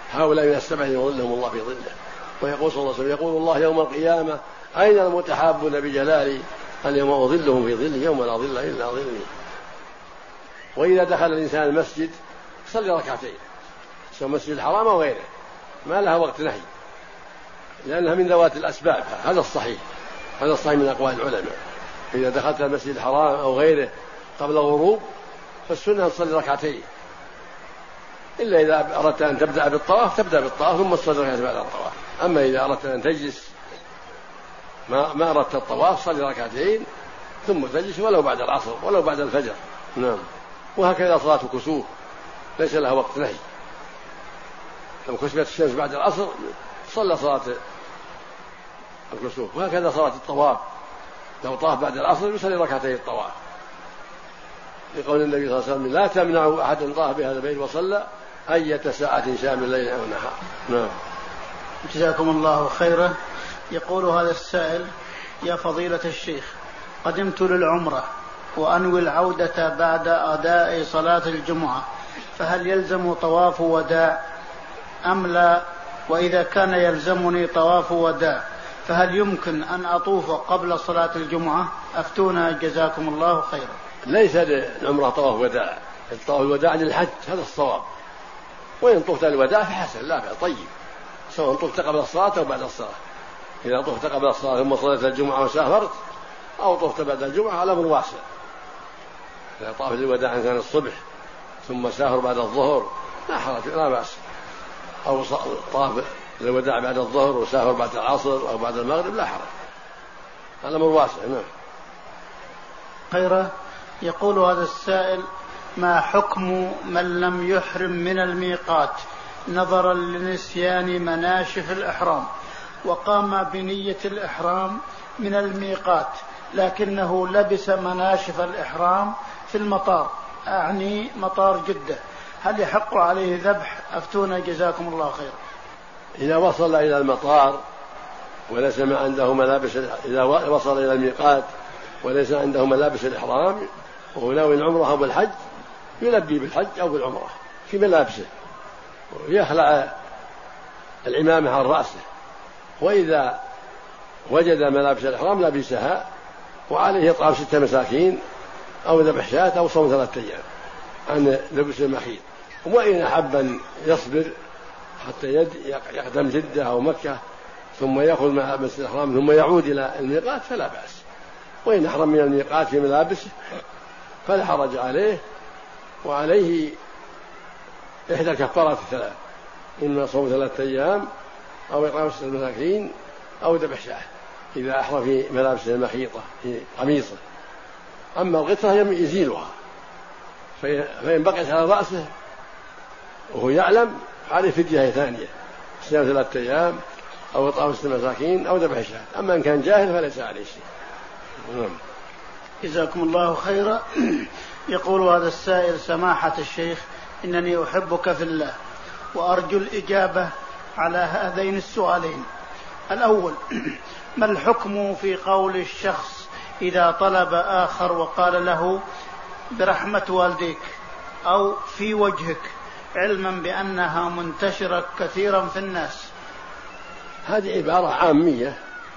هؤلاء من السبع يظلهم الله في ظله. ويقول صلى الله عليه وسلم يقول الله يوم القيامة أين المتحابون بجلالي اليوم أظلهم في ظله يوم لا ظل إلا ظلي. وإذا دخل الإنسان المسجد صلي ركعتين سواء مسجد الحرام أو غيره ما لها وقت نهي لأنها من ذوات الأسباب. هذا الصحيح من أقوال العلماء. إذا دخلت المسجد الحرام أو غيره قبل الغروب فالسنة أن تصلي ركعتين إلا إذا أردت أن تبدأ بالطواف ثم تصلي ركعتين بعد الطواف. أما إذا أردت أن تجلس ما أردت الطواف صلي ركعتين ثم تجلس ولو بعد العصر ولو بعد الفجر. نعم. وهكذا صلاة الكسوف ليس لها وقت نهي. لو كسفت الشمس بعد العصر صلى صلاة الكسوف. وهكذا صلاة الطواف لو طاف بعد العصر يصلي ركعتين الطواف لقول النبي صلى الله عليه وسلم لا تمنعوا أحد طاف بهذا البيت وصلى أية ساعة شاء من الليل أو النهار. نعم. جزاكم الله خيرا. يقول هذا السائل: يا فضيلة الشيخ، قدمت للعمرة وأنوي العودة بعد أداء صلاة الجمعة، فهل يلزم طواف وداع أم لا؟ وإذا كان يلزمني طواف وداع فهل يمكن أن أطوف قبل صلاة الجمعة؟ أفتونا جزاكم الله خيرا. ليس للعمرة طواف وداع، الطواف الوداع للحج هذا الصواب. وإن طفت الوداع فحسن لا بأس طيب سواء طفت قبل الصلاة أو بعد الصلاة. إذا طفت قبل الصلاة ثم صليت الجمعة وسافرت أو طفت بعد الجمعة الأمر واسع. إذا طاف الوداع كان الصبح ثم سافر بعد الظهر لا حرج لا بأس، أو طاف الوداع بعد الظهر وسافر بعد العصر أو بعد المغرب لا حرج، الأمر واسع. نعم. خيرا. يقول هذا السائل: ما حكم من لم يحرم من الميقات نظرا لنسيان مناشف الإحرام وقام بنية الإحرام من الميقات لكنه لبس مناشف الإحرام في المطار، أعني مطار جدة، هل يحق عليه ذبح؟ أفتونا جزاكم الله خير. إذا وصل إلى المطار وليس عنده ملابس، إذا وصل إلى الميقات وليس عنده ملابس الإحرام وهو ناوي العمرة أو بالحج يلبي بالحج أو بالعمرة في ملابسه ويخلع العمامة عن رأسه، وإذا وجد ملابس الإحرام لبسها وعليه إطعام 6 مساكين أو ذبح شاة أو صوم 3 أيام عن لبس المخيط. وإن أحب أن يصبر حتى يقدم جدة أو مكة ثم يأخذ ملابس الإحرام ثم يعود إلى الميقات فلا بأس. وإن أحرم من الميقات في ملابسه فلا حرج عليه، وعليه إحدى الكفارات 3، إما صوم 3 أيام أو إطعام 6 مساكين أو ذبح شاة إذا أحرم في ملابسه المخيطة في قميصه. أما الغترة يزيلها، فإن بقيت على رأسه وهو يعلم عليه فدية ثانية، صيام 3 أيام أو إطعام 6 مساكين أو ذبح شاة. أما إن كان جاهل فليس عليه شيء. جزاكم الله خيرا. يقول هذا السائل: سماحة الشيخ، إنني أحبك في الله وأرجو الإجابة على هذين السؤالين. الأول: ما الحكم في قول الشخص إذا طلب آخر وقال له برحمة والديك أو في وجهك، علما بأنها منتشرة كثيرا في الناس؟ هذه عبارة عامية،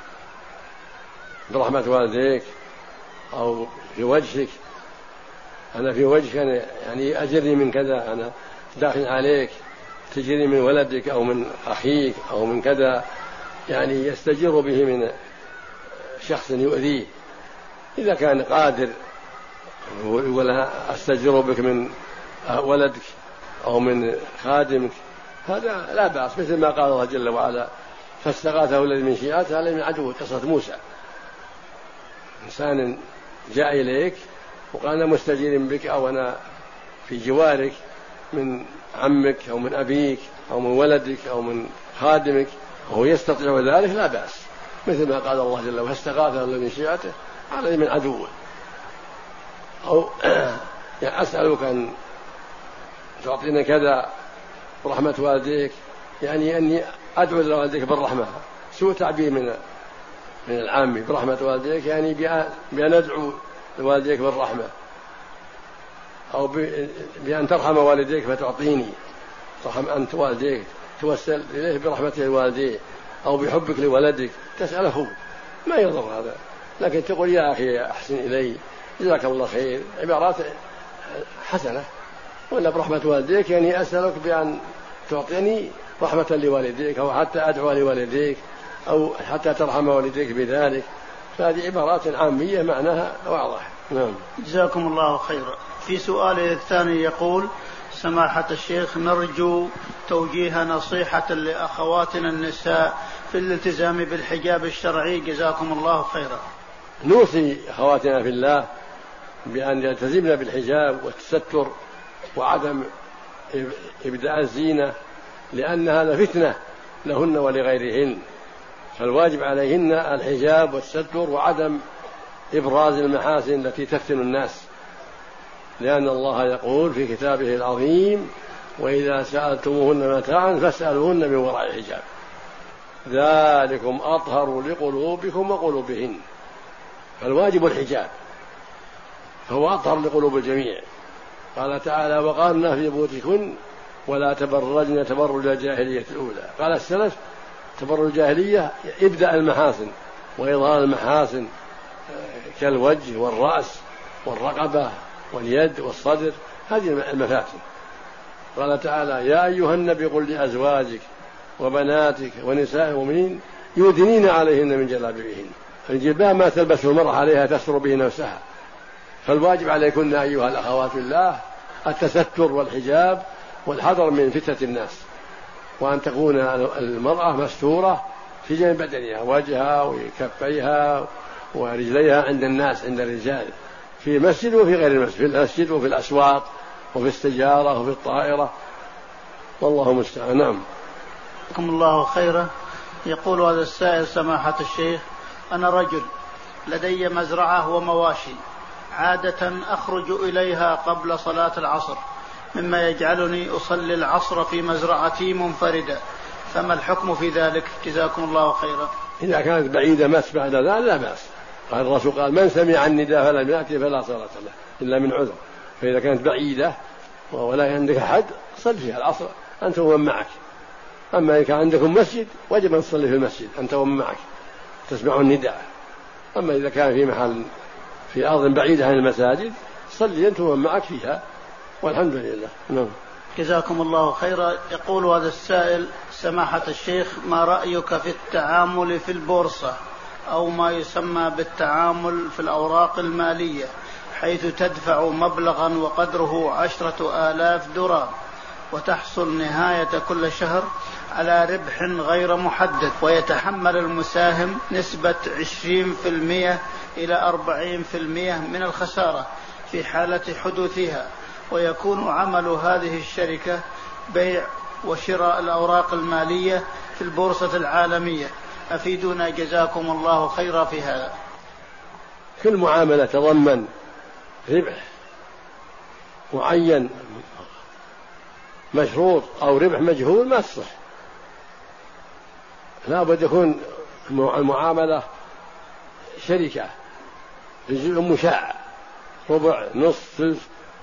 برحمة والديك أو في وجهك، أنا في وجهك يعني أجرني من كذا، أنا داخل عليك، تجري من ولدك أو من أخيك أو من كذا، يعني يستجير به من شخص يؤذيه. إذا كان قادر يقول أستجير بك من ولدك أو من خادمك هذا لا بأس، مثل ما قال الله جل وعلا: فاستغاثه الذي من شيعته على من عدوه، قصة موسى. إنسان جاء إليك وقال أنا مستجير بك أو أنا في جوارك من عمك أو من أبيك أو من ولدك أو من خادمك وهو يستطيع ذلك لا بأس، مثل ما قال الله جل وعلا: فاستغاثه الذي من شيعته على من عدوه. أو يعني أسألك أن تعطينا كذا برحمة والديك، يعني أني أدعو لوالديك بالرحمة، سوء تعبير من العام برحمة والديك، يعني بأن أدعو لوالديك بالرحمة، أو بأن ترحم والديك فتعطيني، ترحم أنت والديك توسل إليه برحمته لوالديه أو بحبك لولدك تسأله ما يضر هذا، لكن تقول يا أخي أحسن إلي جزاك الله خير، عبارات حسنة. ولا برحمة والديك يعني أسألك بأن تعطيني رحمة لوالديك أو حتى أدعو لوالديك أو حتى ترحم والديك بذلك، فهذه عبارات عامية معناها واضح. نعم. جزاكم الله خيرا. في سؤاله الثاني يقول: سماحة الشيخ، نرجو توجيه نصيحة لأخواتنا النساء في الالتزام بالحجاب الشرعي، جزاكم الله خيرا. نوصي أخواتنا في الله بأن يلتزمن بالحجاب والتستر وعدم إبداء الزينة، لأن هذا فتنة لهن ولغيرهن، فالواجب عليهن الحجاب والستر وعدم إبراز المحاسن التي تفتن الناس، لأن الله يقول في كتابه العظيم: وإذا سألتموهن متاعا فاسألوهن من وراء حجاب ذلكم أطهر لقلوبكم وقلوبهن. فالواجب الحجاب، فهو أطهر لقلوب الجميع. قال تعالى: وقارن في بيوتكن ولا تبرجن تبرج الجاهلية الأولى. قال السلف: تبرج الجاهلية ابدأ المحاسن وإظهار المحاسن كالوجه والرأس والرقبة واليد والصدر، هذه المفاتن. قال تعالى: يا أيها النبي قل لأزواجك وبناتك ونساء المؤمنين يدنين عليهن من جلابيبهن. الجلباب ما تلبسه المرأة عليها تستر به نفسها، فالواجب عليكن أيها الأخوات الله التستر والحجاب والحذر من فتنة الناس، وأن تكون المرأة مستورة في جميع بدنها، وجهها وكفيها ورجليها عند الناس، عند الرجال، في المسجد وفي غير المسجد، في المسجد وفي الأسواق وفي السيارة وفي الطائرة، والله المستعان. نعم. جزاكم الله خيرا. يقول هذا السائل: سماحة الشيخ، أنا رجل لدي مزرعة ومواشي، عادة أخرج إليها قبل صلاة العصر، مما يجعلني أصلي العصر في مزرعتي منفردة، فما الحكم في ذلك؟ جزاكم الله خيرا. إذا كانت بعيدة مس بعد ذلك لا بأس. قال الرسول: قال من سمع النداء فلم يأتي فلا صلاة له إلا من عذر. فإذا كانت بعيدة ولا عندك أحد صل فيها العصر أنت ومن معك. أما إذا كان عندكم مسجد وجب أن تصلي في المسجد أنت ومن معك تسمع النداء. أما إذا كان في محل في أرض بعيدة عن المساجد صلي أنت ومن معك فيها، والحمد لله. نعم. جزاكم الله خيرا. يقول هذا السائل: سماحة الشيخ، ما رأيك في التعامل في البورصة أو ما يسمى بالتعامل في الأوراق المالية، حيث تدفع مبلغا وقدره 10,000 درهم وتحصل نهاية كل شهر على ربح غير محدد، ويتحمل المساهم نسبة 20% إلى 40% من الخسارة في حالة حدوثها، ويكون عمل هذه الشركة بيع وشراء الأوراق المالية في البورصة العالمية، أفيدونا جزاكم الله خيرا في هذا. كل معاملة تضمن ربح معين مشروط أو ربح مجهول ما تصح، لا بد يكون المعاملة شركة بجزء مشاع، ربع نصف ثلث.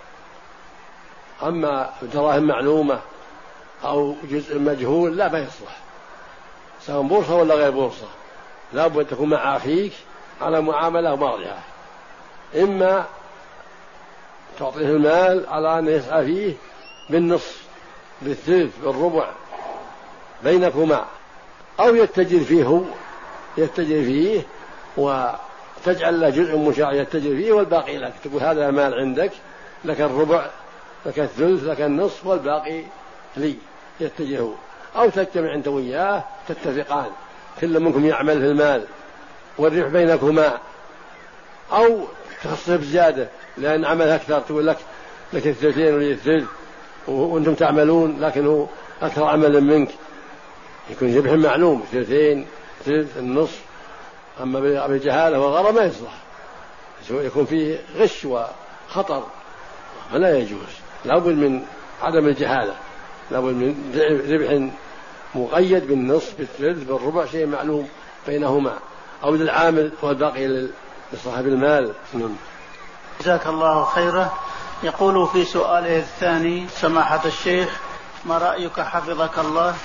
أما دراهم معلومة أو جزء مجهول لا ما يصلح، سواء بورصة ولا غير بورصة. لا بد تكون مع أخيك على معاملة واضحة، إما تعطيه المال على أن يسعى فيه بالنصف بالثلث بالربع بينكما، أو يتجر فيه وتجعل له جزء مشاع يتجر فيه والباقي لك، تقول هذا مال عندك، لك الربع لك الثلث لك النصف والباقي لي يتجهه، أو تجتمع أنت وياه تتفقان كل منكم يعمل في المال والربح بينكما، أو تخصصه بزيادة لأن عمل أكثر، تقول لك الثلثين ولي الثلث وأنتم تعملون لكن هو أكثر عملا منك، يكون ربح معلوم ثلثين ثلث النصف. أما بالجهالة وغرض ما يصلح، يكون فيه غش وخطر فلا يجوز. لابد من عدم الجهالة، لابد من ربح مقيد بالنصف بالثلث بالربع شيء معلوم بينهما، أو للعامل والباقي لصاحب المال. جزاك الله خيرا. يقول في سؤاله الثاني: سماحة الشيخ، ما رأيك حفظك الله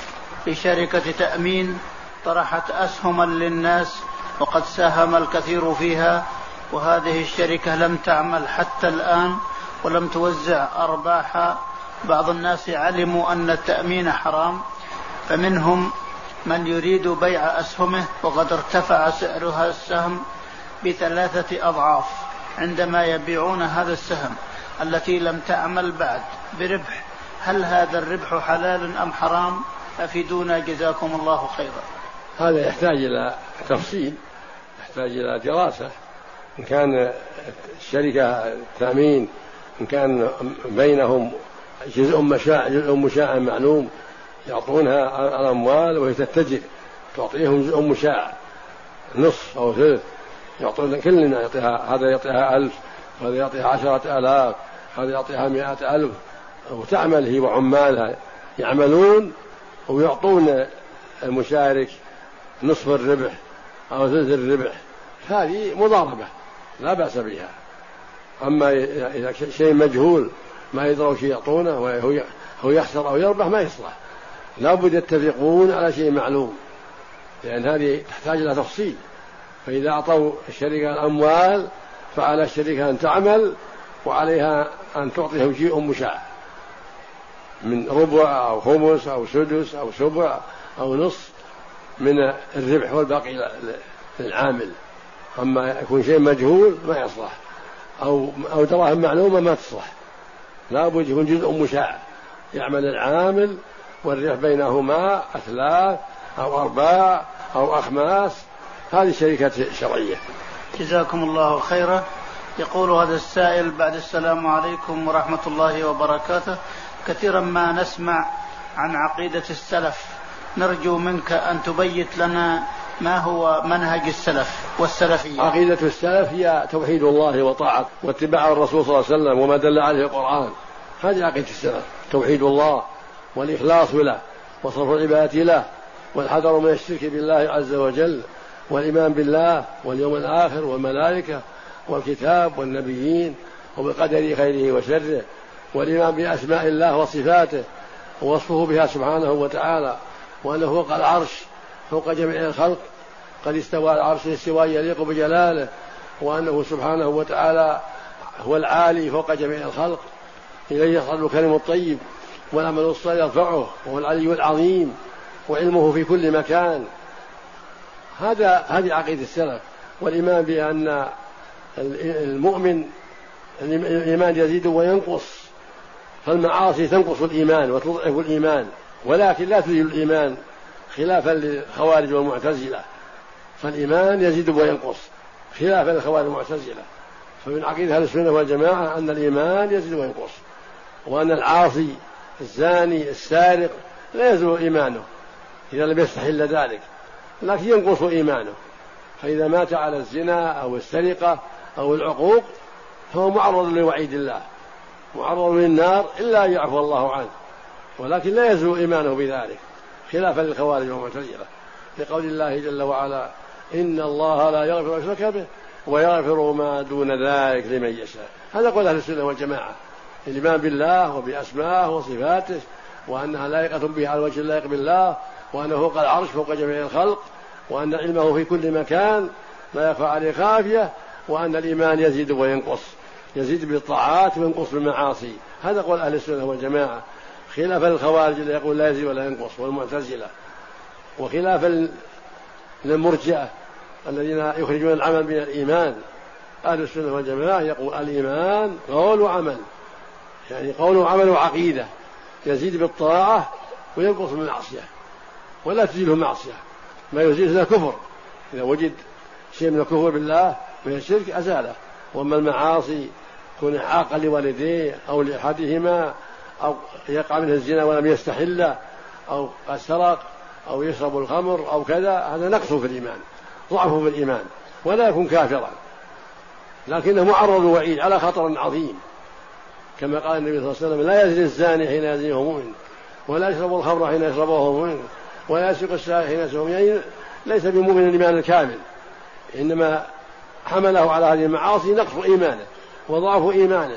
لشركة تأمين طرحت أسهما للناس وقد ساهم الكثير فيها، وهذه الشركة لم تعمل حتى الآن ولم توزع أرباحها. بعض الناس علموا أن التأمين حرام، فمنهم من يريد بيع أسهمه وقد ارتفع سعرها السهم ب3 أضعاف عندما يبيعون هذا السهم التي لم تعمل بعد بربح. هل هذا الربح حلال أم حرام؟ أفيدونا جزاكم الله خيرا. هذا يحتاج إلى تفصيل، يحتاج إلى دراسة. إن كان الشركة تأمين، إن كان بينهم جزء مشاع معلوم يعطونها الأموال وهي تتجر، تعطيهم جزء مشاع نصف أو ثلث، يعطون كلنا، يعطيها هذا يعطيها 1000 وهذا يعطيها 10,000 هذا يعطيها 100,000، وتعمل هي وعمالها يعملون ويعطون المشارك نصف الربح أو ثلث الربح. هذه مضاربة لا بأس بها. أما إذا شيء مجهول ما يدروا شيء يعطونه وهو يخسر أو يربح ما يصلح. لا بد يتفقون على شيء معلوم، لأن هذه تحتاج إلى تفصيل. فإذا أعطوا الشركة الأموال فعلى الشركة أن تعمل وعليها أن تعطيهم شيء مشاع من ربع أو خمس أو سدس أو سبع أو نصف من الربح والباقي للعامل. أما يكون شيء مجهول ما يصلح، أو دراهم معلومة ما تصلح. لا بد يكون جزء مشاع يعمل العامل والربح بينهما 3 أو 4 أو أخماس. هذه شركة شرعية. جزاكم الله خيرا. يقول هذا السائل: بعد السلام عليكم ورحمة الله وبركاته، كثيرا ما نسمع عن عقيدة السلف، نرجو منك أن تبيت لنا ما هو منهج السلف والسلفية. عقيدة السلف هي توحيد الله وطاعته واتباع الرسول صلى الله عليه وسلم وما دل عليه القرآن. هذه عقيدة السلف، توحيد الله والإخلاص له وصرف العبادة له والحذر من الشرك بالله عز وجل والإيمان بالله واليوم الآخر والملائكة والكتاب والنبيين وبقدر خيره وشره، والإيمان بأسماء الله وصفاته ووصفه بها سبحانه وتعالى، وأنه فوق العرش فوق جميع الخلق قد استوى على العرش استواء يليق بجلاله، وأنه سبحانه وتعالى هو العالي فوق جميع الخلق، إليه يصعد الكلم الطيب والعمل الصالح يرفعه، وهو العلي العظيم وعلمه في كل مكان. هذه عقيدة السلف. والإيمان بأن المؤمن الإيمان يزيد وينقص، فالمعاصي تنقص الإيمان وتضعف الإيمان، ولكن لا تزيد الإيمان، خلافا للخوارج والمعتزلة. فالإيمان يزيد وينقص خلافا للخوارج والمعتزلة. فمن عقيدة أهل السنة والجماعة أن الإيمان يزيد وينقص، وأن العاصي الزاني السارق لا يزول إيمانه إذا لم يستحل ذلك، لكن ينقص إيمانه. فإذا مات على الزنا أو السرقة أو العقوق فهو معرض لوعيد الله، معرض للنار إلا أن يعفو الله عنه، ولكن لا يزول إيمانه بذلك، خلافا للخوارج والمعتزلة، لقول الله جل وعلا: إن الله لا يغفر يشرك به ويغفر ما دون ذلك لمن يشاء. هذا قول أهل السنة والجماعة، الإيمان بالله وبأسمائه وصفاته، وأنها لائقة به على وجه اللائق بالله، وأنه فوق العرش فوق جميع الخلق، وأن علمه في كل مكان لا يخفى عليه خافية، وأن الإيمان يزيد وينقص، يزيد بالطاعات وينقص بالمعاصي. هذا قول أهل السنة والجماعة، خلافا للخوارج اللي يقول لا يزيد ولا ينقص والمعتزلة، وخلافا للمرجئة الذين يخرجون العمل من الإيمان. أهل السنة والجماعة يقول الإيمان قول وعمل، يعني قول وعمل وعقيدة، يزيد بالطاعة وينقص بالمعصية، ولا تزيله معصية، ما يزيل هذا كفر. إذا وجد شيء من الكفر بالله من الشرك أزاله. وأما المعاصي كون عاقا لوالديه أو لأحدهما، أو يقع منه الزنا ولم يستحل، أو قد سرق، أو يشرب الخمر أو كذا، هذا نقص في الإيمان، ضعف في الإيمان، ولا يكون كافرا، لكنه معرض وعيد على خطر عظيم، كما قال النبي صلى الله عليه وسلم: لا يزني الزاني حين يزني وهو مؤمن، ولا يشرب الخمر حين يشربه وهو مؤمن، ولا يسرق السارق حين يسرقه. يعني ليس بمؤمن الإيمان الكامل، إنما حمله على هذه المعاصي نقص إيمانه وضعف إيمانه.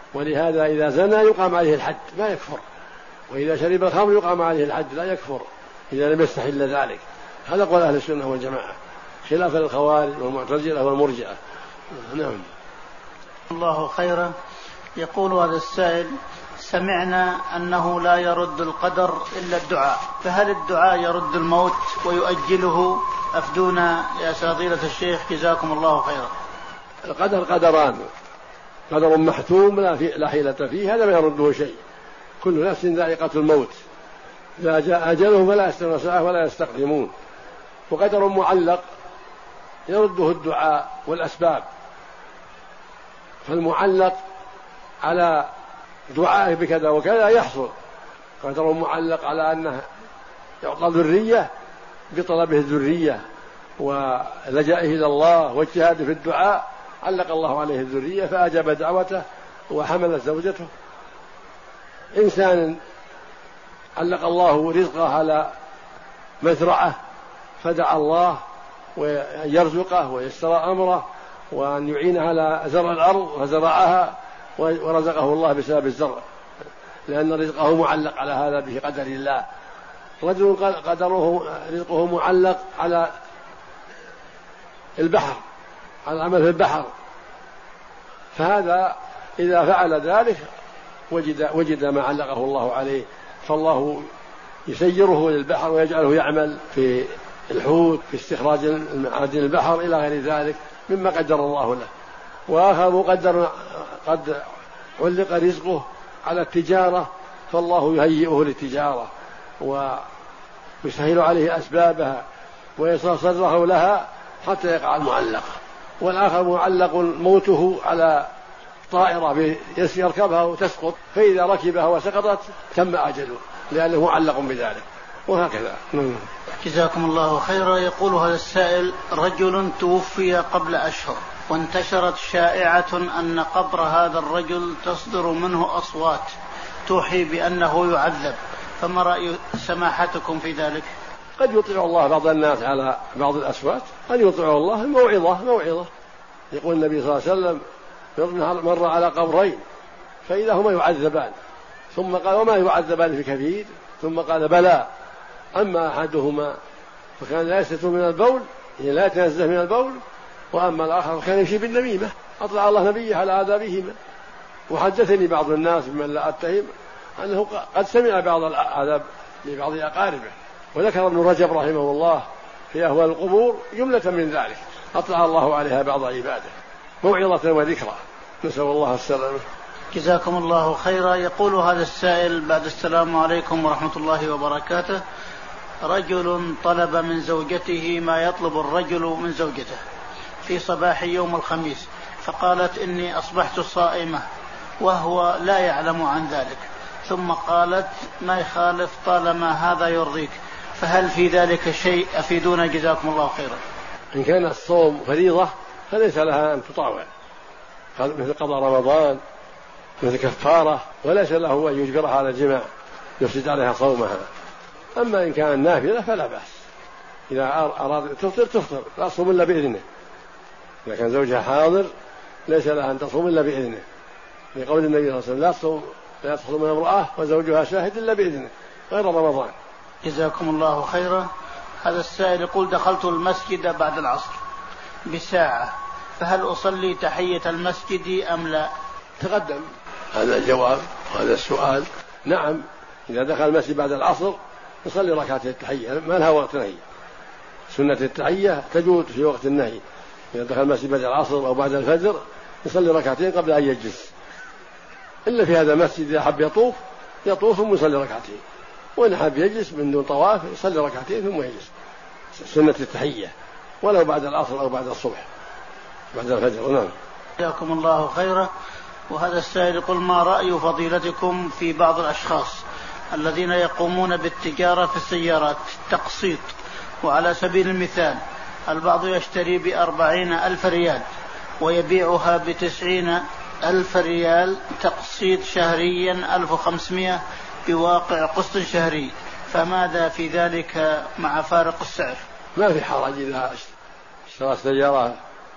ولهذا إذا زنى يقام عليه الحد لا يكفر، وإذا شرب الخمر يقام عليه الحد لا يكفر، إذا لم يستحل ذلك. هذا قول أهل السنة والجماعة خلافا للخوارج والمعتزلة والمرجئة. نعم. الله خيرا. يقول هذا السائل: سمعنا أنه لا يرد القدر إلا الدعاء، فهل الدعاء يرد الموت ويؤجله؟ أفدونا يا فضيلة الشيخ جزاكم الله خيرا. القدر قدران: قدر محتوم لا حيلة فيه، هذا ما يرده شيء، كل نفس ذائقة الموت، إذا جاء أجله فلا يستنون ساعة ولا يستقدمون. وقدر معلق يرده الدعاء والأسباب، فالمعلق على دعائه بكذا وكذا يحصل. قدر معلق على أنه يعطى ذرية بطلبه الذرية ولجأه إلى الله واجتهاده في الدعاء، علق الله عليه الذرية فأجاب دعوته وحملت زوجته. إنسان علق الله رزقه على مزرعة فدعا الله ويرزقه ويسر أمره وأن يعين على زرع الأرض فزرعها ورزقه الله بسبب الزرع، لأن رزقه معلق على هذا بقدر الله. رجل رزقه معلق على البحر، على العمل في البحر، فهذا إذا فعل ذلك وجد ما علقه الله عليه، فالله يسيره للبحر ويجعله يعمل في الحوت، في استخراج معادن البحر إلى غير ذلك مما قدر الله له. وآخر مقدر قد علق رزقه على التجارة، فالله يهيئه للتجارة ويسهل عليه أسبابها ويصل صدره لها حتى يقع المعلق. والآخر معلق موته على طائرة يركبها وتسقط، فإذا ركبها وسقطت تم أجله لأنه معلق بذلك، وهكذا. جزاكم الله خيرا. يقول هذا السائل: رجل توفي قبل أشهر وانتشرت شائعة أن قبر هذا الرجل تصدر منه أصوات توحي بأنه يعذب، فما رأي سماحتكم في ذلك؟ قد يطيع الله بعض الناس على بعض الأصوات، قد يطيع الله موعظة. يقول النبي صلى الله عليه وسلم: مر على قبرين فإذا هما يعذبان، ثم قال: وما يعذبان في كبير؟ ثم قال: بلى، أما أحدهما فكان لا يستتر من البول، يعني لا يتنزه من البول، وأما الآخر فكان يمشي بالنميمة. أطلع الله نبيه على عذابهما. وحدثني بعض الناس ممن لا أتهم أنه قد سمع بعض العذاب لبعض أقاربه، وذكر ابن رجب رحمه الله في أهوال القبور جملة من ذلك أطلع الله عليها بعض عباده موعظة وذكرى، نسأل الله السلامة. جزاكم الله خيرا. يقول هذا السائل بعد السلام عليكم ورحمة الله وبركاته: رجل طلب من زوجته ما يطلب الرجل من زوجته في صباح يوم الخميس، فقالت: إني أصبحت صائمة، وهو لا يعلم عن ذلك، ثم قالت: ما يخالف طالما هذا يرضيك، فهل في ذلك شيء؟ أفيدونا جزاكم الله خيرا. إن كان الصوم فريضة فليس لها أن تطاوع، مثل قضاء رمضان، مثل كفارة، وليس له أن يجبرها على الجماع يفسد عليها صومها. أما إن كان نافلة فلا بأس، إذا أراد تفطر لا تصوم إلا بإذنه. إذا كان زوجها حاضر ليس لها أن تصوم إلا بإذنه، لقول النبي صلى الله عليه وسلم: لا تصوم امرأة وزوجها شاهد إلا بإذنه غير رمضان. جزاكم الله خيرا. هذا السائل يقول: دخلت المسجد بعد العصر بساعة، فهل أصلي تحية المسجد أم لا؟ تقدم هذا الجواب وهذا السؤال. نعم، إذا دخل المسجد بعد العصر يصلي ركعتين التحية، ما لها وقت نهي. سنة التحية تجوز في وقت النهي. إذا دخل المسجد بعد العصر أو بعد الفجر يصلي ركعتين قبل أن يجلس، إلا في هذا المسجد إذا حب يطوف ثم يصلي ركعتين، وإن حب يجلس من دون طواف يصلي ركعتين ثم يجلس. سنة التحية ولو بعد العصر أو بعد الصبح بعد الفجر. نعم. جزاكم الله خيرا. وهذا السائل يقول: ما رأي فضيلتكم في بعض الأشخاص الذين يقومون بالتجارة في السيارات تقسيط؟ وعلى سبيل المثال البعض يشتري ب40,000 ريال ويبيعها ب90,000 ريال تقسيط شهريا 1500 بواقع قسط شهري، فماذا في ذلك مع فارق السعر؟ ما في حرج إذا اشترى سيارة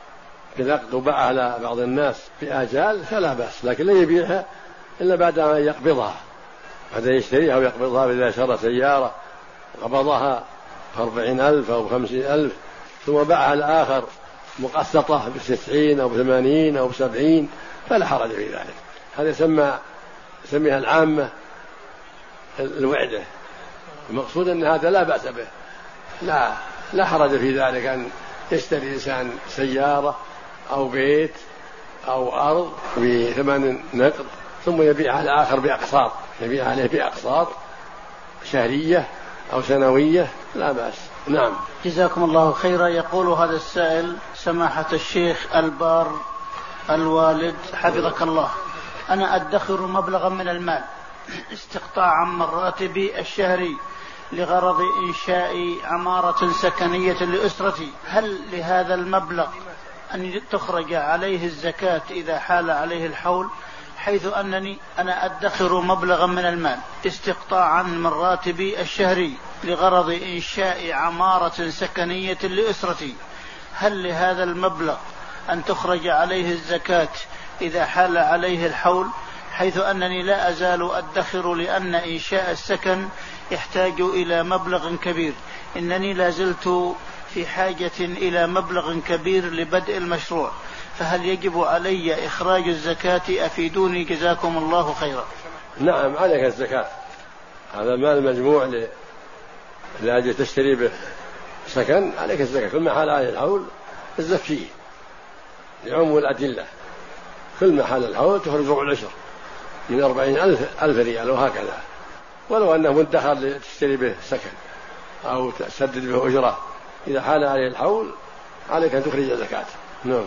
بنقد وباعها على بعض الناس بآجال فلا بأس، لكن لا يبيعها إلا بعد أن يقبضها، بعد يشتريها ويقبضها. إذا شرى سيارة قبضها ب40,000 أو ب50,000 ثم باعها الآخر مقسطة ب90 أو ب80 أو ب70 فلا حرج في ذلك. هذا يسميها العامة الوعدة. المقصود أن هذا لا بأس به، لا حرج في ذلك أن يشتري إنسان سيارة أو بيت أو أرض بثمن نقد ثم يبيعها الآخر بأقساط، يبيع عليه بأقساط شهرية أو سنوية، لا بأس. نعم. جزاكم الله خيرا. يقول هذا السائل: سماحة الشيخ البار الوالد حفظك الله، أنا أدخر مبلغا من المال استقطاعا من راتبي الشهري لغرض إنشاء عمارة سكنية لأسرتي، هل لهذا المبلغ أن تخرج عليه الزكاة إذا حال عليه الحول، حيث أنني أنا أدخر مبلغا من المال استقطاعا من راتبي الشهري لغرض إنشاء عمارة سكنية لأسرتي، هل لهذا المبلغ أن تخرج عليه الزكاة إذا حال عليه الحول، حيث أنني لا أزال أدخر لأن إنشاء السكن يحتاج إلى مبلغ كبير، إنني لازلت في حاجة إلى مبلغ كبير لبدء المشروع، فهل يجب علي إخراج الزكاة؟ أفيدوني جزاكم الله خيرا. نعم عليك الزكاة، هذا المال المجموع لأجل تشتري به سكن عليك الزكاة، كل ما حال عليه الحول الزكية لعموم الأدلة، كل ما حال الحول تخرج ربع العشر من 40,000 ريال وهكذا، ولو أنه مدخر لتشتري به سكن أو تسدد به أجرة إذا حال عليه الحول عليك أن تخرج الزكاة. نعم.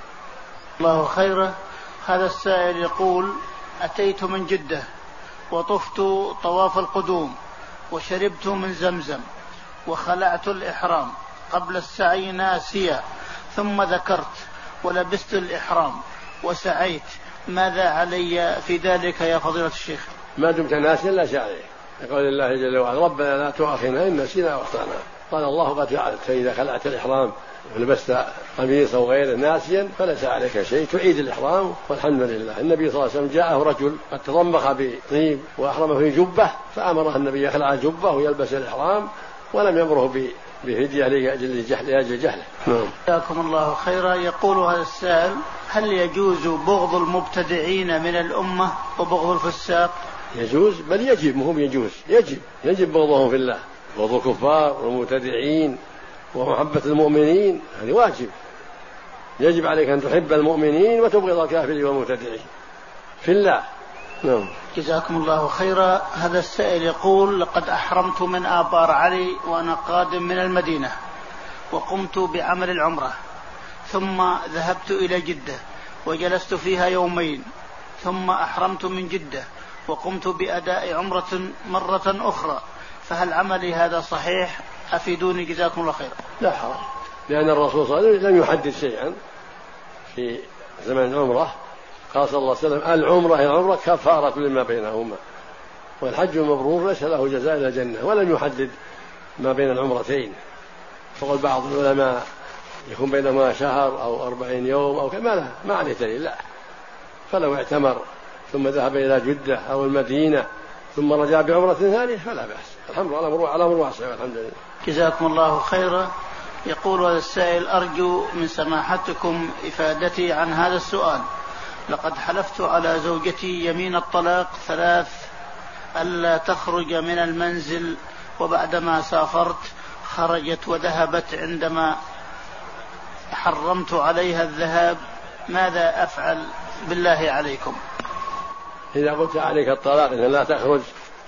الله خيرا. هذا السائل يقول: أتيت من جدة وطفت طواف القدوم وشربت من زمزم وخلعت الإحرام قبل السعي ناسيا، ثم ذكرت ولبست الإحرام وسعيت، ماذا علي في ذلك يا فضيلة الشيخ؟ ما دمت ناسيا لا شيء عليك، يقول الله جل وعلا: ربنا لا تؤاخذنا إن نسينا وأخطأنا. قال الله: قد فعلت، فإذا خلعت الإحرام ولبست قميص أو غيره ناسيا فليس عليك شيء، تعيد الإحرام والحمد لله. النبي صلى الله عليه وسلم جاءه رجل قد تضمخ بطيب وأحرمه في جبة، فأمره النبي يخلع الجبة ويلبس الإحرام ولم يمره بفدية لأجل جهله. جزاكم الله خيرا. يقول هذا السائل: هل يجوز بغض المبتدعين من الأمة وبغض الفساق؟ يجوز، بل يجب، مهم يجوز، يجب بغضهم في الله، بغض الكفار والمبتدعين ومحبة المؤمنين، هذه واجب، يجب عليك أن تحب المؤمنين وتبغض الكافرين والمبتدعين في الله. نعم. جزاكم الله خيرا. هذا السائل يقول: لقد أحرمت من آبار علي وأنا قادم من المدينة، وقمت بعمل العمرة، ثم ذهبت إلى جدة وجلست فيها يومين، ثم أحرمت من جدة وقمت بأداء عمرة مرة أخرى، فهل عملي هذا صحيح؟ أفيدوني جزاكم الله خيرا. لا حرج، لأن الرسول صلى الله عليه وسلم لم يحدد شيئا في زمن العمرة، قال صلى الله عليه وسلم: العمرة كفارة لما بينهما، والحج المبرور ليس له جزاء إلا الجنة، ولم يحدد ما بين العمرتين. فقال بعض العلماء يكون بينهما شهر أو 40 يوم أو كما، ما عليه دليل، لا. فلو اعتمر ثم ذهب إلى جدة أو المدينة ثم رجع بعمرة ثانية فلا بأس، الحمد لله، على أمر واسع والحمد لله. جزاكم الله خيرا. يقول هذا السائل: أرجو من سماحتكم إفادتي عن هذا السؤال. لقد حلفت على زوجتي يمين الطلاق 3 ألا تخرج من المنزل، وبعدما سافرت خرجت وذهبت عندما حرمت عليها الذهاب، ماذا أفعل بالله عليكم؟ إذا قلت عليك الطلاق إذا لا تخرج،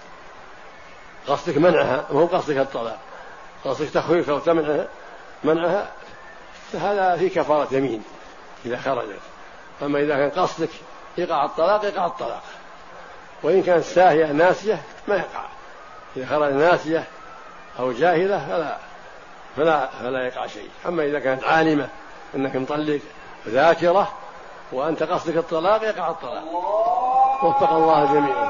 قصدك منعها، مو قصدك الطلاق، قصدك تخويفها وتمنعها، فهذا في كفارة يمين إذا خرجت. أما إذا كان قصدك يقع الطلاق، وإن كانت ساهية ناسية ما يقع. إذا خرج ناسية أو جاهلة فلا يقع شيء. أما إذا كانت عالمة أنك مطلق ذاكرة وأنت قصدك الطلاق يقع الطلاق. وفق الله جميعا.